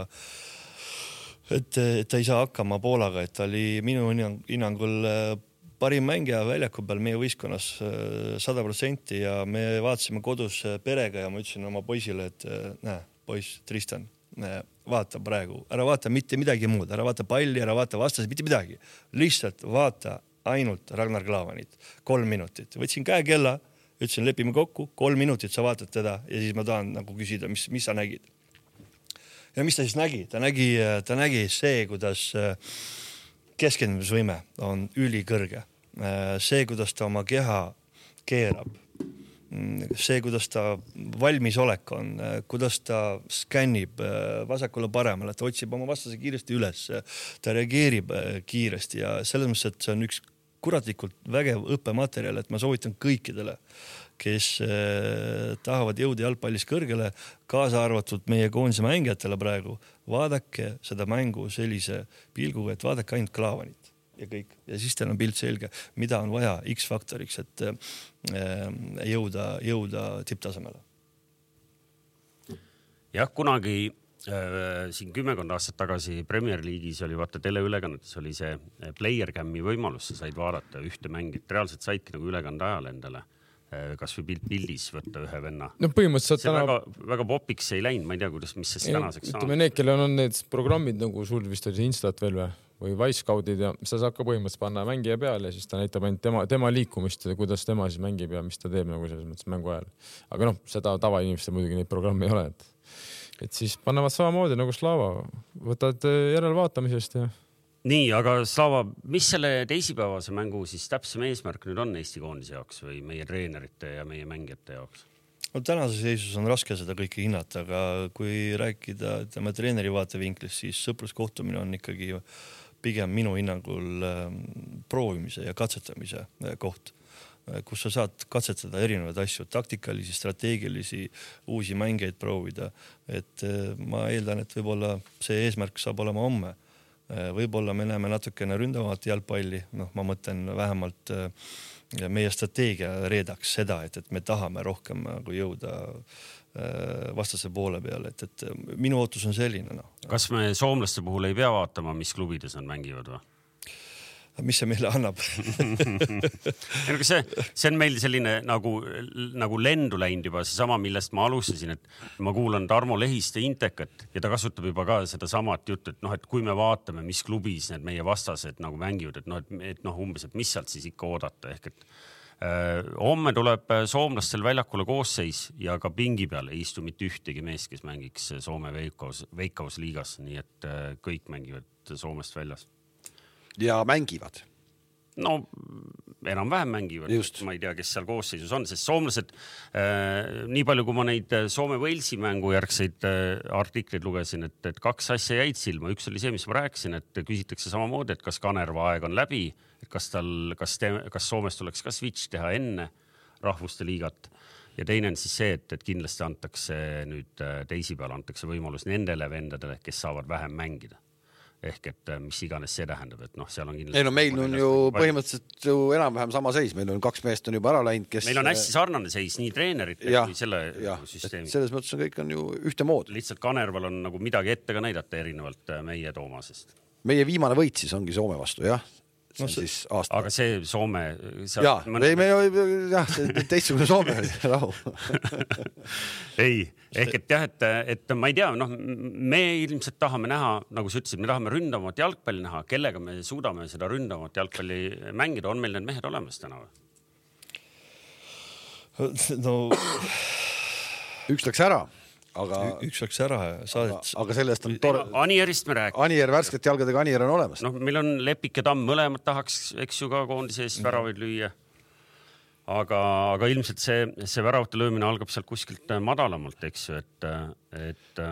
ta ei saa hakkama Poolaga, et ta oli minu hinnangul parim mängija väljaku peal meie võistkonnas 100% ja me vaatasime kodus perega ja ma ütlesin oma poisile, et näe, poiss Tristan, vaata praegu, ära vaata mitte midagi muud, ära vaata palli, ära vaata vastas, mitte midagi. Lihtsalt vaata ainult Ragnar Klavanit 3 minutit. Võtsin käekella, ütlesin, lepime kokku, 3 minutit sa vaatad teda ja siis ma tahan nagu küsida, mis sa nägid. Ja mis ta siis nägi? Ta nägi see, kuidas keskendumisvõime on ülikõrge. See, kuidas ta oma keha keerab. See, kuidas ta valmisolek on, kuidas ta skännib vasakule paremale, ta otsib oma vastase kiiresti üles, ta reageerib kiiresti ja selles mõttes, et see on üks kuratlikult vägev õppematerjal, et ma soovitan kõikidele, kes tahavad jõuda jalgpallis kõrgele, kaasa arvatud meie koondise mängijatele praegu, vaadake seda mängu sellise pilguga, et vaadake ainult Klavanit ja kõik. Ja siis teil on pilt selge, mida on vaja X-faktoriks, et jõuda tipptasemele. Jah, kunagi siin 10 aastat tagasi Premier League'is oli vaata teleülekannetes oli see player cam'i võimalus, sa said vaadata ühte mängit, reaalselt saidki nagu ülekande ajal endale kas või pildis võtta ühe venna. No põhimõtteliselt see väga popiks ei läinud, ma ei tea, mis see tänaseks saanud. Need, kellel on need programmid nagu sul vist oli Instat veel või Wisecoutid ja sa saad ka põhimõtteliselt panna mängija peale ja siis ta näitab ainult tema liikumist ja kuidas tema siis mängib ja mis ta teeb nagu selles mõttes mängu ajal. Aga seda tavainimestel muidugi neid programmi ei ole, et siis panevad samamoodi nagu Slava, võtad järelvaatamisest ja... Nii, aga Slava, mis selle teisipäevase mängu siis täpsem eesmärk nüüd on Eesti koondise jaoks või meie treenerite ja meie mängijate jaoks? No tänases seisus on raske seda kõike hinnata, aga kui rääkida treeneri vaatevinklist, siis sõpruskohtumine on ikkagi pigem minu hinnangul proovimise ja katsetamise koht, kus sa saad katsetada erinevaid asju, taktikalisi, strateegilisi, uusi mängeid proovida. Et ma eeldan, et võib-olla see eesmärk saab olema homme. Võib-olla me näeme natukene ründavamat jalgpalli, ma mõtlen vähemalt meie strateegia reedaks seda, et me tahame rohkem jõuda vastase poole peale, et minu ootus on selline. Kas me soomlaste puhul ei pea vaatama, mis klubides nad mängivad või? Mis see meile annab? See on meil selline nagu lendu läinud juba see sama, millest ma alustasin, et ma kuulan Tarmo Lehiste Intekat ja ta kasutab juba ka seda samat juttu, et kui me vaatame, mis klubis need meie vastased nagu mängivad, et umbes, et mis sealt siis ikka oodata, ehk et homme tuleb soomlastel väljakule koosseis ja ka pingi peal ei istu mitte ühtegi meest, kes mängiks Soome Veikkausliigas, nii et kõik mängivad Soomest väljas. Ja mängivad? No enam-vähem mängivad. Just. Ma ei tea, kes seal koosseisus on, sest soomlased, nii palju kui ma neid Soome-Walesi mängu järgseid artikleid lugesin, et 2 asja jäid silma. Üks oli see, mis ma rääkisin, et küsitakse samamoodi, et kas Kanerva aeg on läbi, et kas Soomest tuleks ka switch teha enne rahvuste liigat. Ja teine on siis see, et kindlasti antakse nüüd teisipäeval antakse võimalus nendele vendadele, kes saavad vähem mängida. ehk et mis iganes see tähendab, et seal on kindlasti... Ei no meil on ju põhimõtteliselt ju enam-vähem sama seis, meil on 2 meest on juba ära läinud, kes... Meil on hästi sarnane seis nii treenerit kui selle süsteemi. Selles mõttes on kõik on ju ühte mood. Lihtsalt Kanerval on nagu midagi ette ka näidata erinevalt meie Toomasest. Meie viimane võit siis ongi Soome vastu, jah? See on siis aasta. Aga see Soome... teistsugune Soome oli, rahu. Ei, ehk et jah, et ma ei tea, me ilmselt tahame näha, nagu sa ütlesid, me tahame ründavamat jalgpalli näha, kellega me suudame seda ründavamat jalgpalli mängida, on meil need mehed olemas täna või? No... Üks läks ära. Üks läks ära aga sellest on tore... Anierist me räägime. Anier, värskelt jalgadega Anier on olemas. Meil on Lepik ja Tamm mõlemad tahaks, eks ju ka koondise eest väravaid lüüa. Aga ilmselt see väravate löömine algab sealt kuskilt madalamalt, eks ju, et...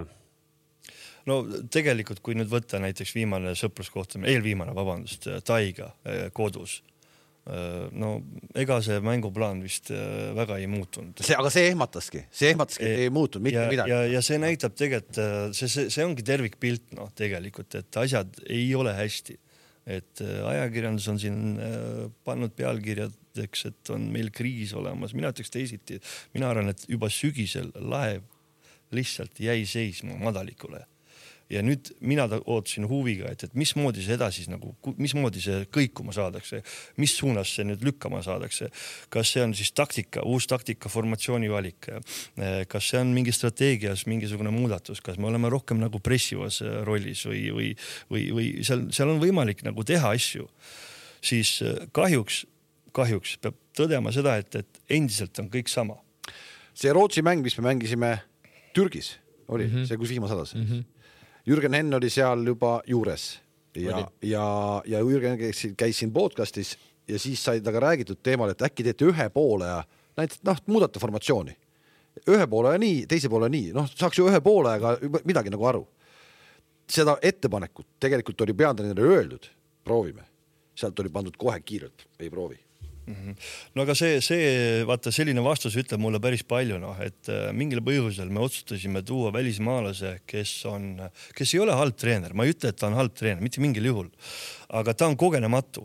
No tegelikult, kui nüüd võtta näiteks viimane sõpruskohtumine, eelviimane, vabandust, Taiga kodus, no ega see mänguplaan vist väga ei muutunud. Aga see ehmataski, ei muutunud mitte midagi. Ja see näitab tegelikult, see ongi tervikpilt tegelikult, et asjad ei ole hästi. Et ajakirjandus on siin pannud pealkirjadeks, et on meil kriis olemas. Mina ütleks teisiti. Mina arvan, et juba sügisel laev lihtsalt jäi seisma madalikule. Ja nüüd mina ootasin huviga, et mismoodi see edasi, mismoodi see kõikuma saadakse, mis suunas see nüüd lükkama saadakse. Kas see on siis taktika, uus taktika, formatsiooni valik, kas see on mingi strateegias mingisugune muudatus, kas me oleme rohkem nagu pressivas rollis või seal on võimalik nagu teha asju. Siis kahjuks peab tõdema seda, et endiselt on kõik sama. See Rootsi mäng, mis me mängisime Türgis, oli see, kus viima sadas. Jürgen Henn oli seal juba juures ja Jürgen käis siin podcastis ja siis sai taga räägitud teemal, et äkki teete ühe poole ja näiteks muudate formatsiooni. Ühe poole ja nii, teise poole nii. Saaks ju ühe poole, aga midagi nagu aru. Seda ettepanekut tegelikult oli peatreenerile öeldud, proovime. Sealt oli pandud kohe kiirelt, ei proovi. No aga see vaata selline vastus ütleb mulle päris palju, et mingil põhjusel me otsustasime tuua välismaalase, kes ei ole halb treener. Ma ei ütle, et ta on halb treener, mitte mingil juhul. Aga ta on kogenematu,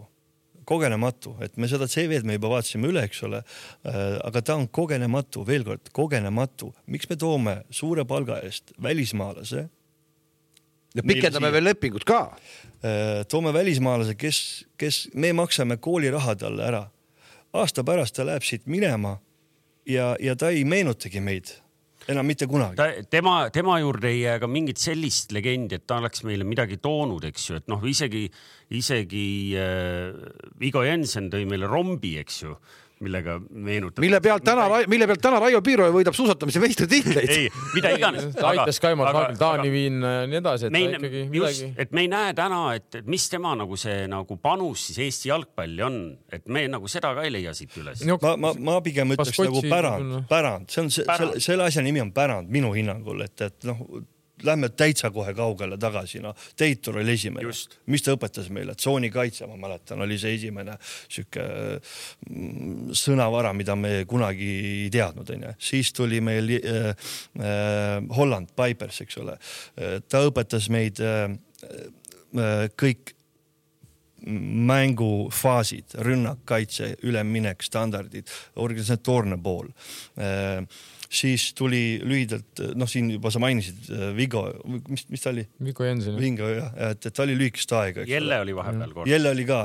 et me seda CV-d me juba vaatasime üle, eks ole. Aga ta on kogenematu, veel kord, kogenematu. Miks me toome suure palga eest välismaalase? Ja pikendame veel lepingut ka. Toome välismaalase, kes me maksame kooliraha talle ära. Aasta pärast ta läheb siit minema ja ta ei meenutagi meid enam mitte kunagi. Tema juurde ei jää ka mingit sellist legendi, et ta oleks meile midagi toonud, eks ju, et isegi Viggo Jensen tõi meile rombi, eks ju, millega meenutab. Mille pealt täna Raio Piiro võidab suusatamise meistritiitleid. Ei, mida iganes. Aitas Kaimar Kaagel, Taani viin nii edasi, et ikkagi midagi. Et me ei näe täna, et mis tema nagu see nagu panus siis Eesti jalgpalli on, et me nagu seda ka ei leia siit üles. Ma pigem ütleks nagu pärand. Selle asja nimi on pärand minu hinnangul, et lähme täitsa kohe kaugele tagasi. Teitur oli esimene. Just. Mis ta õpetas meile? Tsooni kaitse, ma mäletan, oli see esimene sõnavara, mida me kunagi ei teadnud. Siis tuli meil Holland, Pipers, eks ole. Ta õpetas meid kõik mängufaasid, rünnak, kaitse, üleminek, standardid, organisatoorne pool. Siis tuli lühidalt, siin juba sa mainisid Viggo, mis ta oli? Viggo Jensen. Viggo, jah, et ta oli lühikest aega. Jelle oli vahepeal kord. Jelle oli ka.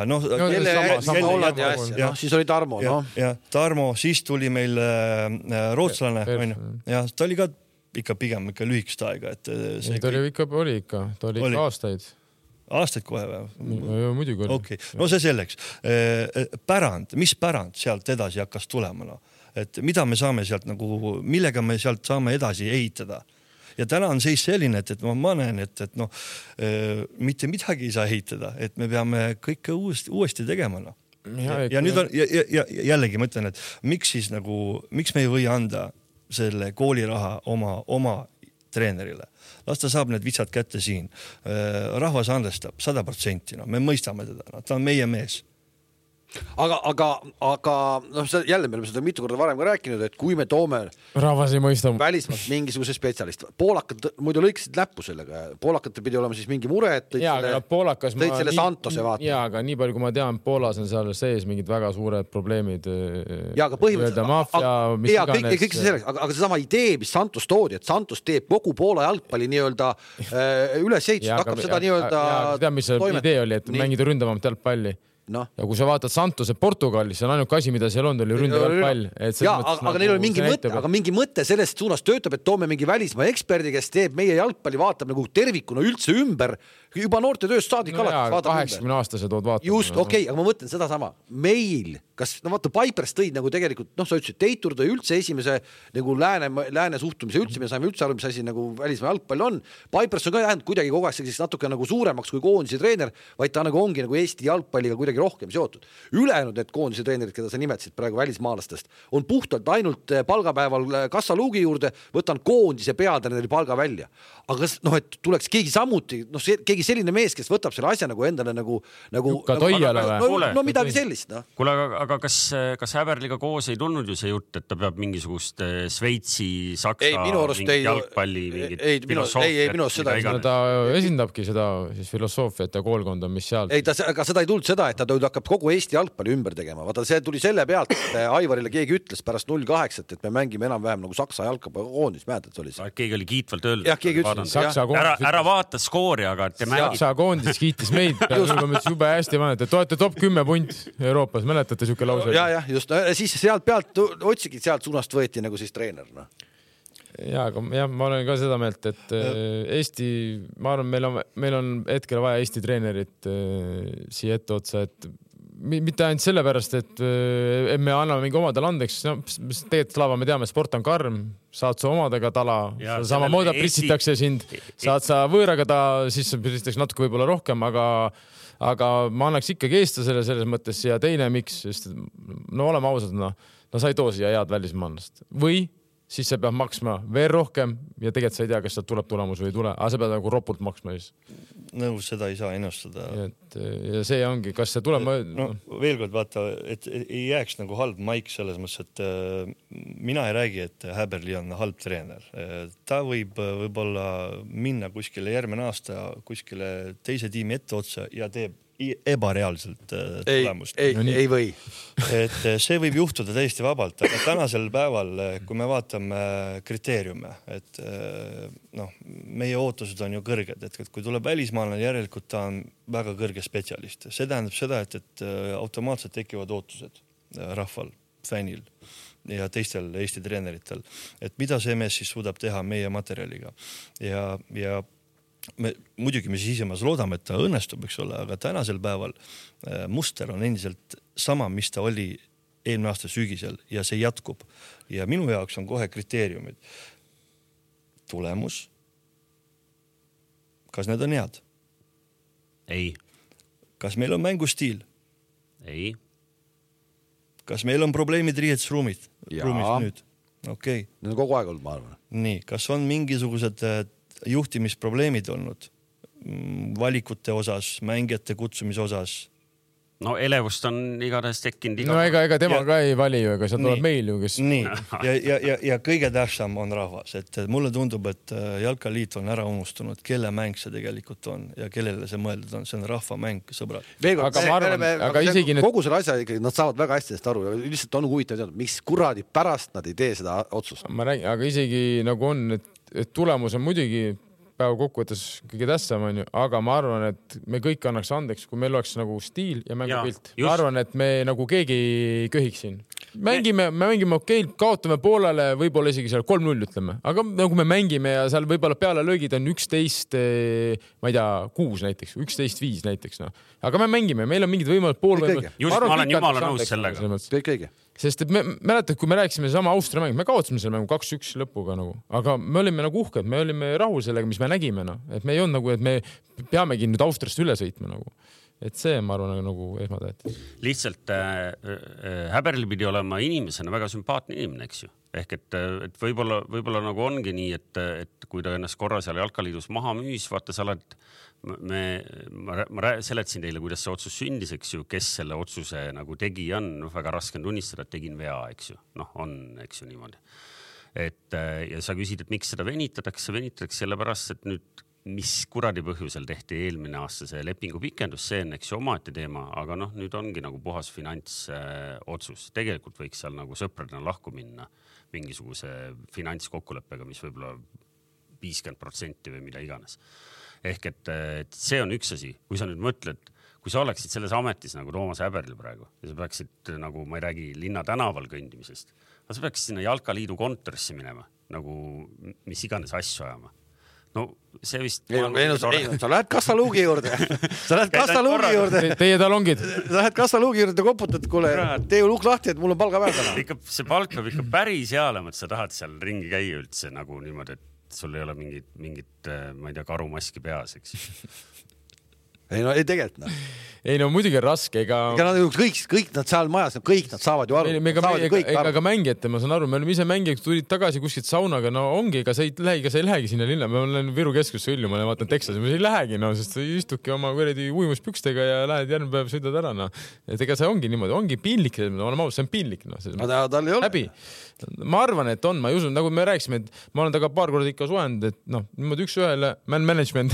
Siis oli Tarmo. Ja Tarmo, siis tuli meil rootslane. Ja ta oli ka ikka pigem lühikest aega. Ta oli ikka aastaid. Aastaid kohe või? Muidugi oli. Okay. No see selleks. Pärand, mis pärand sealt edasi hakkas tulema? Et mida me saame sealt millega me sealt saame edasi ehitada. Ja täna on seis selline, et ma näen, et mitte midagi ei saa ehitada, et me peame kõike uuesti tegema. Ja nüüd on, ja jällegi mõtlen, et miks me ei või anda selle kooliraha oma treenerile. Las ta saab need vitsad kätte siin. Rahvas andestab 100%. Me mõistame teda. Ta on meie mees. aga jälle me oleme seda mitu korda varem ka rääkinud, et kui me toome rahvas ei mõista välismaalt mingisuguse spetsialist, poolakad muidu lõikasid läppu sellega, poolakatel pidi olema siis mingi mure, et tõid selle Santose vaata. Jaa, aga nii palju kui ma tean, Poolas on seal sees mingid väga suured probleemid. Jaa, aga põhimõtteliselt kõik see selleks, aga seesama idee, mis Santos toodi, et Santos teeb kogu Poola jalgpalli nii-öelda ülesehitus, hakkab seda nii-öelda tead, mis see idee oli, et mängida ründavamat jalgpalli. No. Ja kui sa vaatad Santose Portugalis, see on ainuke asi, mida seal on, oli ründav pall. Aga neil on mingi mõte sellest suunas töötab, et toome mingi välismaa eksperdi, kes teeb meie jalgpalli, vaatab nagu tervikuna üldse ümber, juba noorte tööst saadik alates. 80-aastase tood vaatama. Just, okei, aga ma mõtlen seda sama. Meil, vaata Pipers tõid nagu tegelikult, sa ütlesid, Teitur tõi üldse esimese nagu lääne suhtumise üldse, me saime üldse aru, mis asi nagu välismaa jalgpall on. Pipers on ka jäänud kuidagi kogu aeg natuke nagu suuremaks kui koondise treener, vaid ta nagu ongi nagu Eesti jalgpalliga kuidagi rohkem seotud. Ülejäänud need koondise treenerid, keda sa nimetasid praegu välismaalastest, on puhtalt ainult palgapäeval kassaluugi juurde, võtan koondise peatreeneri palga välja. Aga et tuleks keegi samuti, keegi selline mees, kes võtab selle asja nagu endale nagu midagi sellist. Kuule, aga kas Häberliga koos ei tulnud ju see jutt, et ta peab mingisugust Sveitsi, Saksa jalgpalli mingit filosoofiat? Ta esindabki seda filosoofiat ja koolkonda, mis seal. Ei, aga seda ei tulnud seda, et ta hakkab kogu Eesti jalgpalli ümber tegema. Vaata, see tuli selle pealt, et Aivarile keegi ütles pärast 0-8, et me mängime enam-vähem nagu Saksa jalgpallikoondis, mäletad, oli see. Keegi oli kiitvalt öelnud. Jah, keegi ütles. Ära vaata skoori, aga Saksa koondis kiitis meid. Jube hästi vanet, et olete top 10 punt Euroopas. Mäletate siuke lause? Ja, just. Siis sealt pealt otsigi, sealt suunast võeti nagu siis treener. Ja, aga ma olen ka seda meelt, et Eesti, ma arvan, meil on hetkel vaja Eesti treenerit siia ette otsa, et mitte ainult sellepärast, et me anname mingi omadele andeks, tegelikult Slava, me teame, sport on karm, saad sa omadega tala, sama mooda pritsitakse sind, saad sa võõraga siis pritsitakse natuke võib-olla rohkem, aga ma annaks ikkagi eestlasele selles mõttes ja teine miks, sest oleme ausad, sa ei too siia head välismaalast või siis sa pead maksma veel rohkem ja tegelikult sa ei tea, kas sealt tuleb tulemus või ei tule, aga sa pead nagu ropult maksma siis. Nõus, seda ei saa ennustada. Ja see ongi, kas see tuleb... Veel kord vaata, et ei jääks nagu halb maik selles mõttes, et mina ei räägi, et Häberli on halb treener. Ta võib-olla minna kuskile järgmine aasta kuskile teise tiimi ette otsa ja teeb ebareaalselt tulemust. Ei või. Et see võib juhtuda täiesti vabalt, aga tänasel päeval, kui me vaatame kriteeriume, et meie ootused on ju kõrged, et kui tuleb välismaalane, järelikult ta on väga kõrge spetsialist. See tähendab seda, et automaatselt tekivad ootused rahval, fännil ja teistel Eesti treeneritel, et mida see mees siis suudab teha meie materjaliga ja muidugi me siisemas loodame, et ta õnnestub, eks ole, aga tänasel päeval muster on endiselt sama, mis ta oli eelmine aasta sügisel ja see jätkub. Ja minu jaoks on kohe kriteeriumid. Tulemus. Kas need on head? Ei. Kas meil on mängustiil? Ei. Kas meil on probleemid riietusruumid? Jaa. Okei. Need on kogu aeg olnud, ma arvan. Nii, kas on mingisugused juhtimisprobleemid olnud valikute osas, mängijate kutsumise osas? No elevust on igatahes tekkinud. No ega tema ka ei vali ju, ega see tuleb meil ju, kes... Nii, ja kõige tähtsam on rahvas, et mulle tundub, et Jalkaliit on ära unustunud, kelle mäng see tegelikult on ja kellele see mõeldud on. See on rahvamäng, sõbrad. Kogu selle asja ikkagi, nad saavad väga hästi aru ja lihtsalt on huvitav teada, miks kuradi pärast nad ei tee seda otsust. Ma räägin, aga isegi nagu on, et tulemus on muidugi päeva kokkuvõttes kõige tähtsam on ju, aga ma arvan, et me kõik annaks andeks, kui meil oleks nagu stiil ja mängupilt. Ma arvan, et me nagu keegi ei köhiks siin. Me mängime okei, kaotame poolele, võib-olla isegi seal 3-0 ütleme, aga nagu me mängime ja seal võib-olla peale löögid on 11, ma ei tea, 6 näiteks, 11-5 näiteks. No. Aga me mängime, meil on mingid võimalud pool võimalud. Just, ma olen jumala nõus sellega. Kõik õige. Sest et me mäletad, kui me rääkisime sama Austria mängu, me kaotasime selle mängu 2-1 lõpuga nagu, aga me olime nagu uhked, me olime rahul sellega, mis me nägime, no. Et me ei olnud nagu, et me peamegi nüüd Austriast üle sõitma nagu. et see, ma arvan, nagu esmatähtis. Lihtsalt Häberli pidi olema inimesena väga sümpaatne inimene, eks ju. Ehk et võib-olla nagu ongi nii, et kui ta ennast korra seal jalkaliidus maha müüs, vaata sa oled, ma seletasin teile, kuidas see otsus sündis, eks ju, kes selle otsuse nagu tegi on, väga raske on tunnistada, et tegin vea, eks ju. On, eks ju niimoodi. Ja sa küsid, et miks seda venitatakse sellepärast, et nüüd mis kuradi põhjusel tehti eelmine aasta see lepingu pikendus, see on eks ju omaette teema, aga nüüd ongi nagu puhas finantsotsus. Tegelikult võiks seal nagu sõpradena lahku minna mingisuguse finantskokkuleppega, mis võib-olla 50% või mida iganes. Ehk et see on üks asi, kui sa nüüd mõtled, kui sa oleksid selles ametis nagu Toomas Häberli praegu ja sa peaksid nagu, ma ei räägi linna tänaval kõndimisest, aga sa peaksid sinna Jalkaliidu kontorisse minema, nagu mis iganes asju ajama. No see vist... Sa lähed kassaluugi juurde. Teie talongid. Sa lähed kassaluugi juurde ja koputad, kuule, tee ju luuk lahti, et mul on palga peal täna. See palk peab ikka päris healem, et sa tahad seal ringi käia üldse nagu niimoodi, et sul ei ole mingit ma ei tea, karumaski peas, eks. Ei tegelikult Ei muidugi raske, ega kõik nad seal majas, kõik nad saavad ju aru. Ega mängijate, ma saan aru, me oleme ise mängijad, tulid tagasi kuskilt saunaga, ongi, ega sa ei lähegi sinna linna, ma olen Viru keskusse ülluma ja vaatan Texas, ma ei lähegi, sest sa istudki oma uimuspükstega ja lähed järgmine päev sõidad ära, Et ega see ongi niimoodi, ongi piinlik, olen aus, see on piinlik, häbi. Ma arvan, et on, ma ei usu, nagu me rääkisime, et ma olen taga paar korda ikka suhenud, et niimoodi üks ühele man management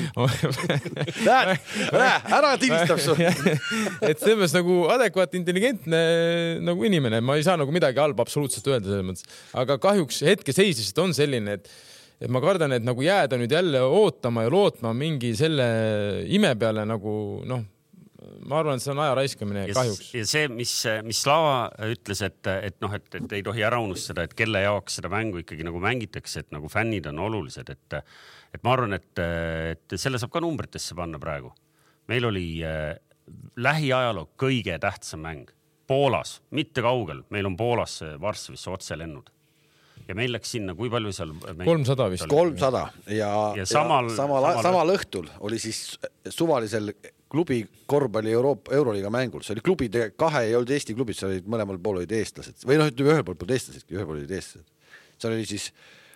ära tilistab su. Et selles nagu adekvaat, intelligentne nagu inimene, ma ei saa nagu midagi halba absoluutselt öelda selles mõttes. Aga kahjuks hetkeseisist on selline, et ma kardan, et nagu jääda nüüd jälle ootama ja lootma mingi selle ime peale nagu ma arvan, et see on aja raiskamine kahjuks. Ja see, mis Slava ütles, et ei tohi ära unustada, et kelle jaoks seda mängu ikkagi nagu mängitakse, et nagu fännid on olulised, et ma arvan, et selle saab ka numbritesse panna praegu. Meil oli lähiajaloo kõige tähtsam mäng Poolas, mitte kaugel. Meil on Poolas Varssavisse otselennud. Ja meil läks sinna, kui palju seal... 300 vist. 300 ja samal õhtul oli siis suvalisel klubi korvpalli Euroliiga mängul. See oli klubide ei olnud Eesti klubid, see olid mõlemal pool olid eestlased. Või ühel pool polnud eestlased, ühel pool olid eestlased. See oli siis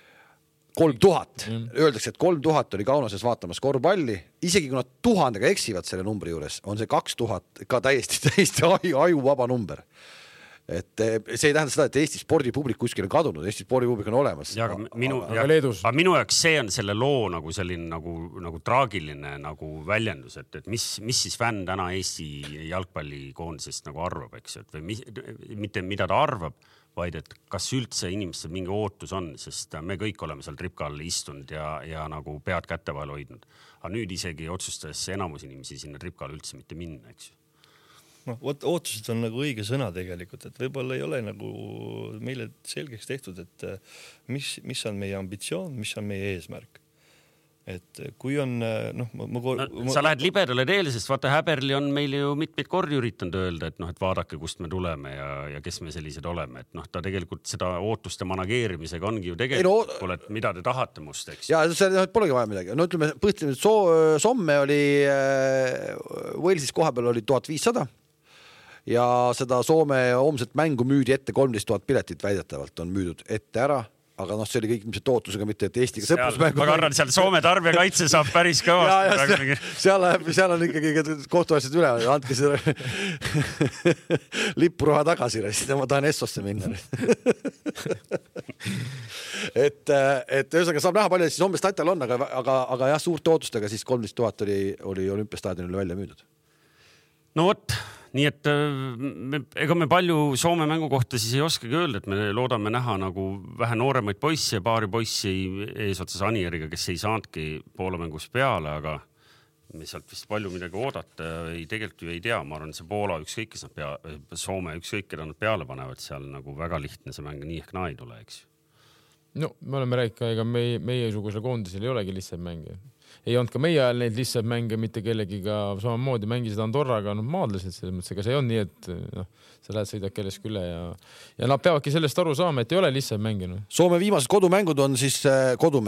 3000. Öeldakse, et 3000 oli Kaunoses vaatamas korvpalli. Isegi kui nad 1000-ga eksivad selle numbri juures, on see 2000 ka täiesti ajuvaba number. Et see ei tähenda seda, et Eesti spordipublik kuskil on kadunud, Eesti spordipublik on olemas. Ja, aga minu jaoks see on selle loo nagu selline nagu traagiline nagu väljendus, et mis siis fänn täna Eesti jalgpallikoondisest nagu arvab, eks ju, või mitte mida ta arvab, vaid et kas üldse inimestel mingi ootus on, sest me kõik oleme seal tripka all istunud ja nagu pead kätte vahel hoidnud. Aga nüüd isegi otsustas enamus inimesi sinna tripka all üldse mitte minna, eks ju. Ootused on nagu õige sõna tegelikult, et võib-olla ei ole nagu meile selgeks tehtud, et mis on meie ambitsioon, mis on meie eesmärk. Et kui on, sa lähed libedale teele, sest vaata Häberli on meil ju mitmeid kordi üritanud öelda, et vaadake, kust me tuleme ja kes me sellised oleme. Et ta tegelikult seda ootuste manageerimisega ongi ju tegelikult, et mida te tahate must, eks? Ja see polegi vaja midagi. Ütleme, põhiliselt Somme oli, Walesis kohapeal oli 1500 ja seda Soome homset mängu müüdi ette 13 000 piletit väidetavalt on müüdud ette ära. Aga see oli kõik ilmselt ootusega, mitte et Eestiga sõprusmängu. Ma karran, seal Soome tarbijakaitse saab päris kõvasti. Seal on ikkagi kohtuasjad üle. Andke seda lipuraha tagasi, ma tahan Essosse minna. Et ühesõnaga saab näha palju, siis homme statal on, aga jah, suurte ootustega siis 13 000 oli olümpiastaadionile välja müüdud. No vot, nii et ega me palju Soome mängu kohta siis ei oskagi öelda, et me loodame näha nagu vähe nooremaid poissi ja paari poissi eesotsas Anieriga, kes ei saanudki Poola mängus peale, aga me sealt vist palju midagi oodata tegelikult ju ei tea. Ma arvan, see Poola ükskõik, kes nad Soome ükskõik, keda nad peale panevad, seal nagu väga lihtne see mäng nii ehk naa ei tule, eks. No, me oleme rääkinud, ega meie sugusel koondisel ei olegi lihtsalt mänge. Ei olnud ka meie ajal neid lihtsalt mänge, mitte kellegiga samamoodi mängisid Andorraga, maadlesid selles mõttes, ega see on nii, et sa lähed sõidad kellest üle ja nad peavadki sellest aru saama, et ei ole lihtsalt mänge. Soome viimased kodumängud on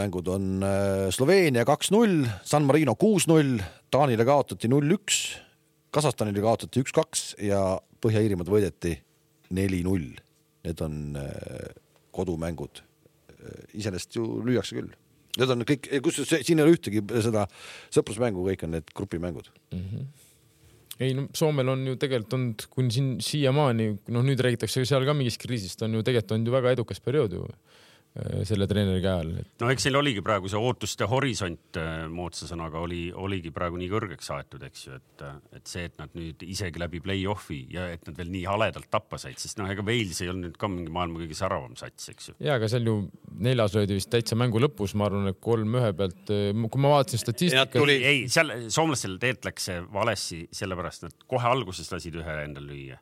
Sloveenia 2-0, San Marino 6-0, Taanile kaotati 0-1 Kasahstanile kaotati 1-2 ja Põhja-Iirimaad võideti 4-0. Need on kodumängud. Iseenesest ju lüüakse küll. Need on kõik, kus siin ei ole ühtegi seda sõprusmängu, kõik on need grupimängud. Ei, no Soomel on ju tegelikult olnud, kuni siin siiamaani, nüüd räägitakse seal ka mingist kriisist, on ju tegelikult on ju väga edukas periood ju selle treeneri käe all. No eks neil oligi praegu see ootuste horisont moodsa sõnaga oligi praegu nii kõrgeks aetud, eks ju, et see, et nad nüüd isegi läbi play-offi ja et nad veel nii haledalt tappa said, sest ega Wales ei olnud nüüd ka mingi maailma kõige säravam sats, eks ju. Ja, aga seal ju 4 löödi vist täitsa mängu lõpus, ma arvan, et 3-1 pealt, kui ma vaatasin statistika. Ei, seal soomlastel teelt läks see valessi sellepärast, et kohe alguses lasid ühe endal lüüa.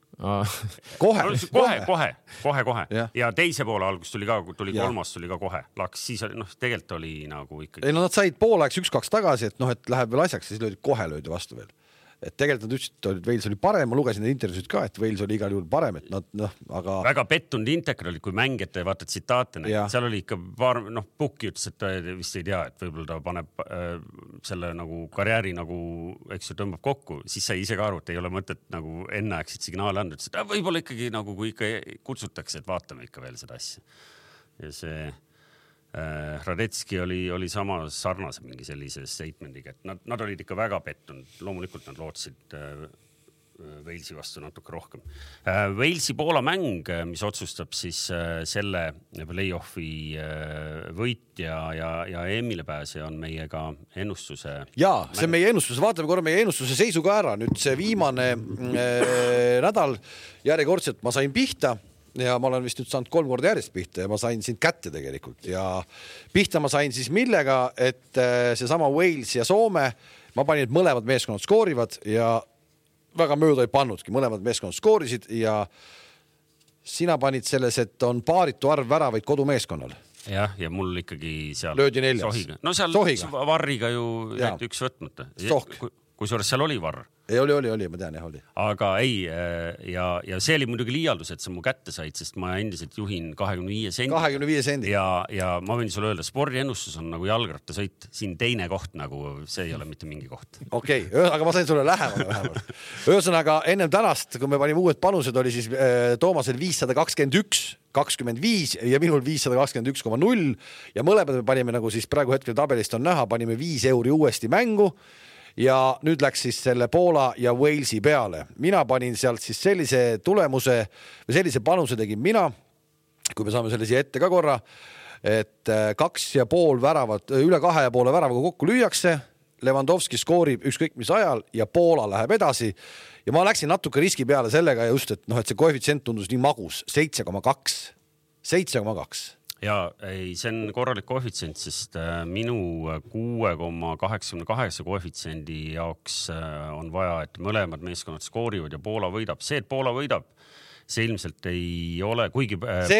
Kohe. Ja teise poole algus tuli kolmas tuli ka kohe. Laks, siis tegelikult oli nagu ikkagi. Ei, nad said poolaeks 1-2 tagasi, et läheb veel asjaks, siis löödi vastu veel. Et tegelikult nad ütlesid, et Wales oli parem, ma lugesin need intervjuusid ka, et Wales oli igal juhul parem, et aga... Väga pettunud Integrali, kui mängijate vaata tsitaate, seal oli ikka Pukki ütles, et ta vist ei tea, et võib-olla ta paneb selle nagu karjääri nagu, eks ju, tõmbab kokku, siis sai ise ka aru, et ei ole mõtet nagu enneaegsid signaale anda, et võib-olla ikkagi nagu, kui ikka kutsutakse, et vaatame ikka veel seda asja. Ja see Radetski oli sama sarnase mingi sellise statemendiga, et nad olid ikka väga pettunud. Loomulikult nad lootsid Walesi vastu natuke rohkem. Walesi Poola mäng, mis otsustab siis selle play-offi võitja ja EM-ile pääse on meiega ennustuse. Jaa, see on meie ennustuse. Vaatame korra meie ennustuse seisu ka ära. Nüüd see viimane nädal järjekordselt ma sain pihta. Ja ma olen vist nüüd saanud 3 korda järjest pihta ja ma sain sind kätte tegelikult ja pihta ma sain siis millega, et see sama Wales ja Soome, ma panin, et mõlemad meeskonnad skoorivad ja väga mööda ei pannudki, mõlemad meeskonnad skoorisid ja sina panid selles, et on paaritu arv väravaid kodumeeskonnal. Jah, ja mul ikkagi seal löödi 4. Sohiga. No seal varriga ju jäeti üks võtmata. Kusjuures seal oli varr. Ei, oli, ma tean, jah, oli. Aga ei, ja see oli muidugi liialdus, et sa mu kätte said, sest ma endiselt juhin 25 sendi. 25 sendi. Ja ma võin sulle öelda, spordiennustus on nagu jalgrattasõit, siin teine koht nagu, see ei ole mitte mingi koht. Okei, aga ma sain sulle lähemale vähemalt. Ühesõnaga, ennem tänast, kui me panime uued panused, oli siis Toomasel 521,25 ja minul 521,0 ja mõlemad me panime, nagu siis praegu hetkel tabelist on näha, panime 5 euri uuesti mängu. Ja nüüd läks siis selle Poola ja Walesi peale. Mina panin sealt siis sellise tulemuse või sellise panuse tegin mina, kui me saame selle siia ette ka korra, et 2,5 väravat, üle 2,5 väravaga kokku lüüakse, Lewandowski skoorib ükskõik mis ajal ja Poola läheb edasi. Ja ma läksin natuke riski peale sellega ja just, et see koefitsient tundus nii magus, 7,2. Ja ei, see on korralik koefitsient, sest minu 6,88 koefitsiendi jaoks on vaja, et mõlemad meeskonnad skoorivad ja Poola võidab. See, et Poola võidab, see ilmselt ei ole, kuigi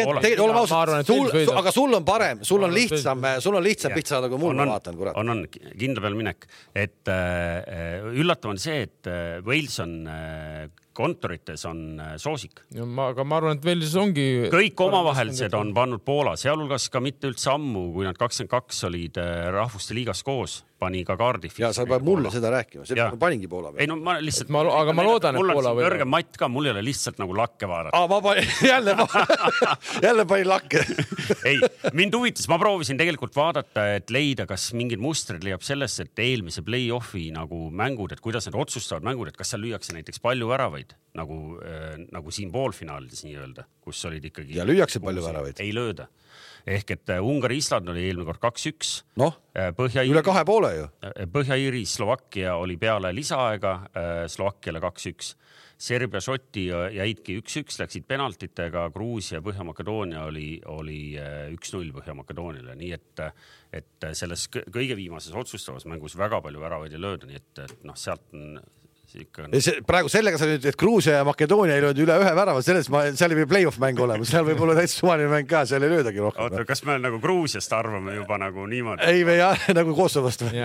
aga sul on parem, sul on lihtsam pihta saada, kui mul ma vaatan, kurat. On kindla peal minek, et üllatav on see, et Wales on kontorites on soosik. Aga ma arvan, et Wales ongi... Kõik omavahelised on pannud Poola, sealhulgas ka mitte üldse ammu, kui nad 22 olid rahvuste liigas koos, pani ka Cardiffi. Ja sa peab mulle seda rääkima, see paningi Poola peal. Ei, no ma lihtsalt... Aga ma loodan, et Poola võidab. Kõrgem matt ka, mul ei ole lihtsalt nagu lakke vaadata. Ma panin, jälle panin lakke. Ei, mind huvitas, ma proovisin tegelikult vaadata, et leida, kas mingid mustrid leiab sellest, et eelmise play-offi nagu mängud, et kuidas need otsustavad mängud, et kas seal lüüakse näiteks palju väravaid, nagu siin poolfinaalides nii öelda, kus olid ikkagi... Ja lüüakse palju väravaid? Ei lööda. Ehk et Ungari-Island oli eelmine kord 2-1. Üle 2,5 ju. Põhja-Iiri Slovakkia oli peale lisaaega, Slovakkiale 2-1. Serbia-Šoti jäidki 1-1, läksid penaltitega, Gruusia ja Põhja-Makedoonia oli 1-0 Põhja-Makedooniale. Nii et selles kõige viimases otsustavas mängus väga palju väravaid ei lööda, nii et sealt on... Praegu sellega sa nüüd, et Gruusia ja Makedoonia ei lööda üle ühe värava, seal ei või play-off mäng olema, seal võib olla täitsa suvaline mäng ka, seal ei löödagi rohkem. Oota, kas me nagu Gruusiast arvame juba nagu niimoodi? Ei, me nagu Kosovost või?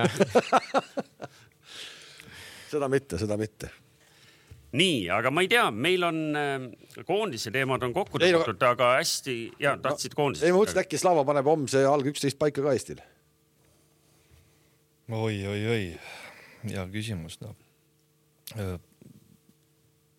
Seda mitte. Nii, aga ma ei tea, meil on koondise teemad on kokku tõmmatud, aga hästi, tahtsid koondisest. Ei, ma mõtlesin, äkki Slava paneb homse alg 11 paika ka Eestil. Oi. Hea küsimus,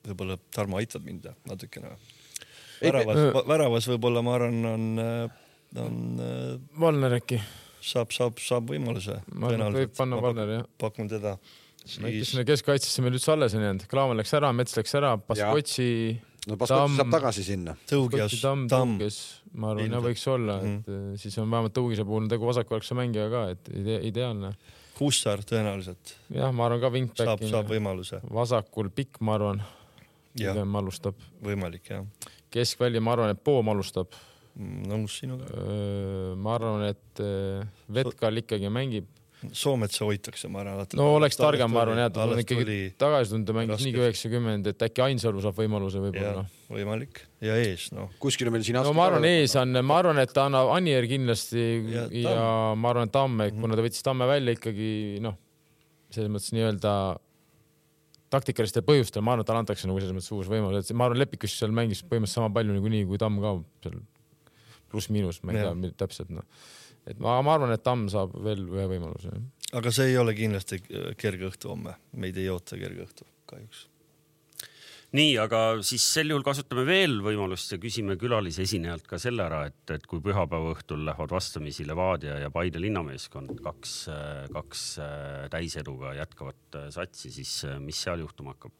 võib-olla Tarmo aitab mind natukene. Väravas võib-olla ma arvan on Valner äkki. Saab võimaluse. Ma võib panna Valner, jah. Pakun teda. Kes keskkaitsesse meil üldse alles on jäänud. Klaavan läks ära, Mets läks ära, Paskotsi, Paskotsi saab tagasi sinna. Tõugias, ma arvan, võiks olla. Et siis on vähemalt Tõugise puhul tegu vasakujalgse mängija ka, et ideaalne. Hussar tõenäoliselt. Jah, ma arvan ka wingbackina. Saab võimaluse. Vasakul pikk, ma arvan. Pigem alustab. Võimalik, jah. Keskvälja, ma arvan, et Poom alustab. Nõus sinuga. Ma arvan, et Vetkal ikkagi mängib. Soometsa hoitakse, ma arvan. No oleks targem, ma arvan, ta on ikkagi tagasitunde mängis nii 90, et äkki Ainsalu saab võimaluse võib-olla. Võimalik. Ja ees, Kuskil meil siin no ma arvan, ees on, ma arvan, et ta annab Anier kindlasti ja ma arvan, et Tamme, kuna ta võttis Tamme välja ikkagi, selles mõttes nii-öelda taktikalistel põhjustel, ma arvan, et tal antakse selles mõttes uus võimalus. Ma arvan, Lepikus seal mängis põhimõtteliselt sama palju nii kui Tamm ka seal pluss-miinus, ma ei tea täpselt. Et ma arvan, et Tamm saab veel ühe võimaluse. Aga see ei ole kindlasti kerge õhtu homme. Meid ei oota kerge õhtu, kahjuks. Nii, aga siis sel juhul kasutame veel võimalust ja küsime külalise esinejalt ka selle ära, et kui pühapäeva õhtul lähevad vastamisi Levadia ja Paide linnameeskond, kaks täiseduga jätkavat satsi, siis mis seal juhtuma hakkab?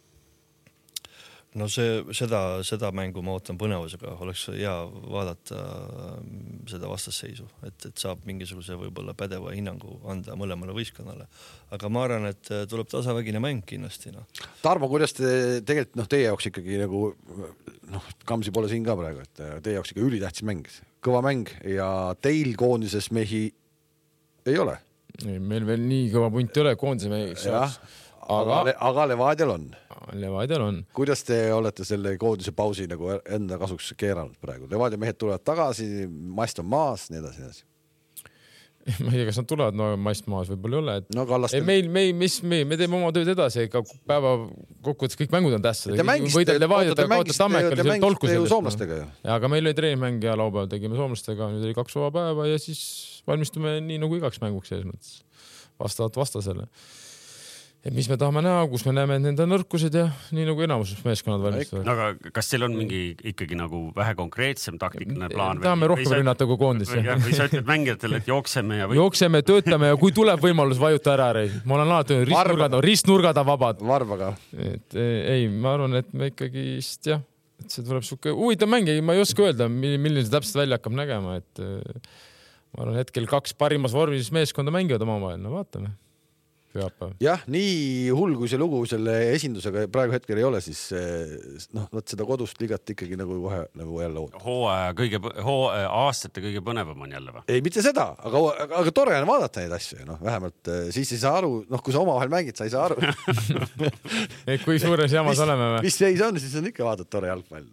No seda mängu ma ootan põnevusega, oleks hea vaadata seda vastasseisu, et saab mingisuguse võib-olla pädeva hinnangu anda mõlemale võistkonnale. Aga ma arvan, et tuleb tasavägine mäng kindlasti. Tarmo, kuidas tegelikult teie jaoks ikkagi nagu, Kamsi pole siin ka praegu, et teie jaoks ikka ülitähtis mäng, kõva mäng ja teil koondises mehi ei ole? Meil veel nii kõva punt ei ole koondise mehiks. Aga Levadial on. Kuidas te olete selle koondise pausi nagu enda kasuks keeranud praegu? Levadia mehed tulevad tagasi, mast on maas, nii edasi. Ma ei tea, kas nad tulevad, mast maas võib-olla ei ole. No Kallastel... Me teeme oma tööd edasi, päeva kokkuvõttes kõik mängud on tähtsad. Te mängiste ju soomlastega ju. Aga meil oli treenimäng ja laupäeval tegime soomlastega, nüüd oli 2 vaba päeva ja siis valmistume nii nagu igaks mänguks selles mõttes. Vastavalt vastasele. Et mis me tahame näha, kus me näeme nende nõrkused ja nii nagu enamus meeskonnad valmistavad. Aga kas teil on mingi ikkagi nagu vähe konkreetsem taktikaline plaan? Tahame rohkem rinnata kui koondis. Või sa ütled mängijatele, et jookseme ja... Jookseme, töötame ja kui tuleb võimalus vajuta ära. Ma olen alati ristnurgad on vabad. Varbaga. Ei, ma arvan, et me ikkagi jah, et see tuleb suke huvitav mäng. Ma ei oska öelda, milline see täpselt välja hakkab nägema. Et ma arvan, hetkel 2 parimas vormis meeskonda mängivad omavahel. No vaatame. Pühapäev. Jah, nii hull kui see lugu selle esindusega praegu hetkel ei ole, siis seda kodust ligat ikkagi nagu kohe nagu jälle oota. Aastate kõige põnevam on jälle või? Ei, mitte seda, aga tore on vaadata neid asju. Vähemalt siis ei saa aru, kui sa omavahel mängid, sa ei saa aru. Kui suures jamas oleme või? Mis seis on, siis on ikka vaadata tore jalgpall.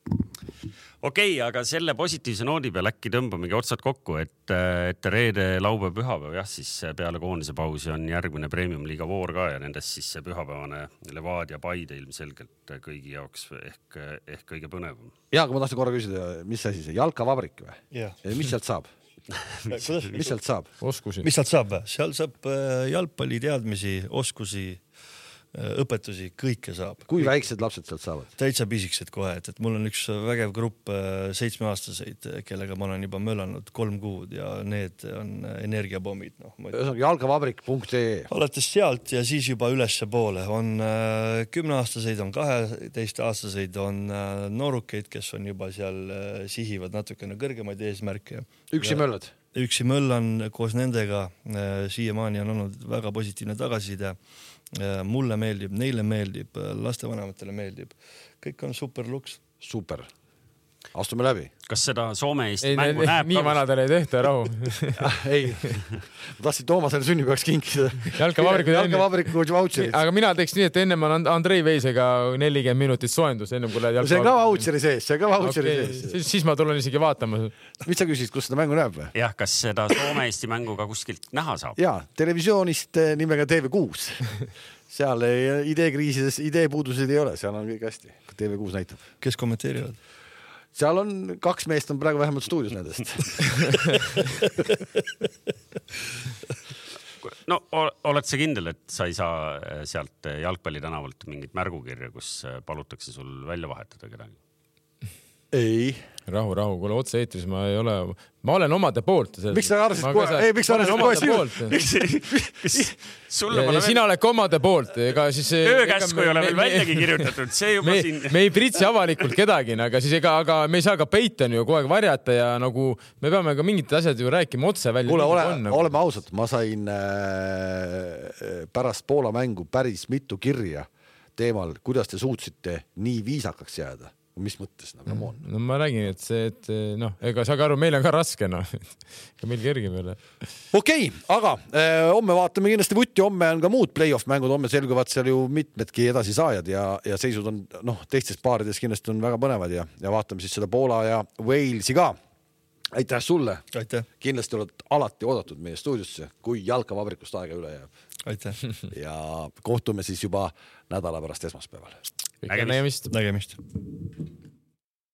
Okei, aga selle positiivse noodi peal äkki tõmbamegi otsad kokku, et reede, laupäev, pühapäev, jah, siis peale koondise pausi on järgmine Premium-liiga voor ka ja nendest siis see pühapäevane Levadia Paide ilmselgelt kõigi jaoks ehk kõige põnevam. Ja, aga ma tahtsin korra küsida, mis asi see, jalkavabrik või? Ja. Mis sealt saab? Mis sealt saab? Oskusi. Mis sealt saab? Seal saab jalgpalli teadmisi, oskusi, õpetusi, kõike saab. Kui väiksed lapsed sealt saavad? Täitsa pisikesed kohe, et mul on üks vägev grupp 7-aastaseid, kellega ma olen juba möllanud 3 kuud ja need on energiapommid. Jalgavabrik.ee Alates sealt ja siis juba ülesse poole on 10-aastaseid, on 12-aastaseid, on noorukeid, kes on juba seal sihivad natukene kõrgemaid eesmärke. Üksi möllad? Üksi möllan koos nendega. Siiamaani on olnud väga positiivne tagasiside. Mulle meeldib, neile meeldib, lastevanematele meeldib. Kõik on super luks. Super. Astume läbi. Kas seda Soome-Eesti mängu näeb? Nii vanadele ei tehta rahu. Ei, ma tahtsin Toomasele sünnipäevaks kinkida jalgavabriku vautšerit. Aga mina teeks nii, et ennem on Andrei Veisega 40 minutit soendus, ennem kui lähed jalgavabriku. See on ka vautšeri sees. Siis ma tulen isegi vaatama. Mis sa küsisid, kus seda mängu näeb või? Jah, kas seda Soome-Eesti mängu ka kuskilt näha saab? Jaa, televisioonist nimega TV6. Seal ideekriisides ideepuudused ei ole, seal on kõik hästi. TV6 näitab. Kes kommenteerivad? Seal on 2 meest on praegu vähemalt stuudios nendest. no oled sa kindel, et sa ei saa sealt jalgpallitänavalt mingit märgukirja, kus palutakse sul välja vahetada kedagi? Ei. Rahu, kuule otse-eetris ma ei ole, ma olen omade poolt. Miks sa arvasid kohe? Ei, miks sa arvasid kohe sinu? Ja sina oled omade poolt. Öökäsku ei ole veel väljagi kirjutatud. See juba siin... Me ei pritsi avalikult kedagi, aga me ei saa ka peita ju kogu aeg varjata ja nagu me peame ka mingid asjad ju rääkima otse välja. Kuule, oleme ausad, ma sain pärast Poola mängu päris mitu kirja teemal, kuidas te suutsite nii viisakaks jääda. Mis mõttes? No ma räägin, et ega saage aru, meil on ka raske, meil kergim jälle. Okei, aga homme vaatame kindlasti vutti, homme on ka muud play-off mängud, homme selguvad seal ju mitmedki edasi saajad ja seisud on teistes paarides kindlasti on väga põnevad ja vaatame siis seda Poola ja Walesi ka. Aitäh sulle. Aitäh. Kindlasti oled alati oodatud meie stuudiosse, kui jalkavabrikust aega üle jääb. Aitäh. Ja kohtume siis juba nädala pärast esmaspäeval. Nägemist. Nägemist.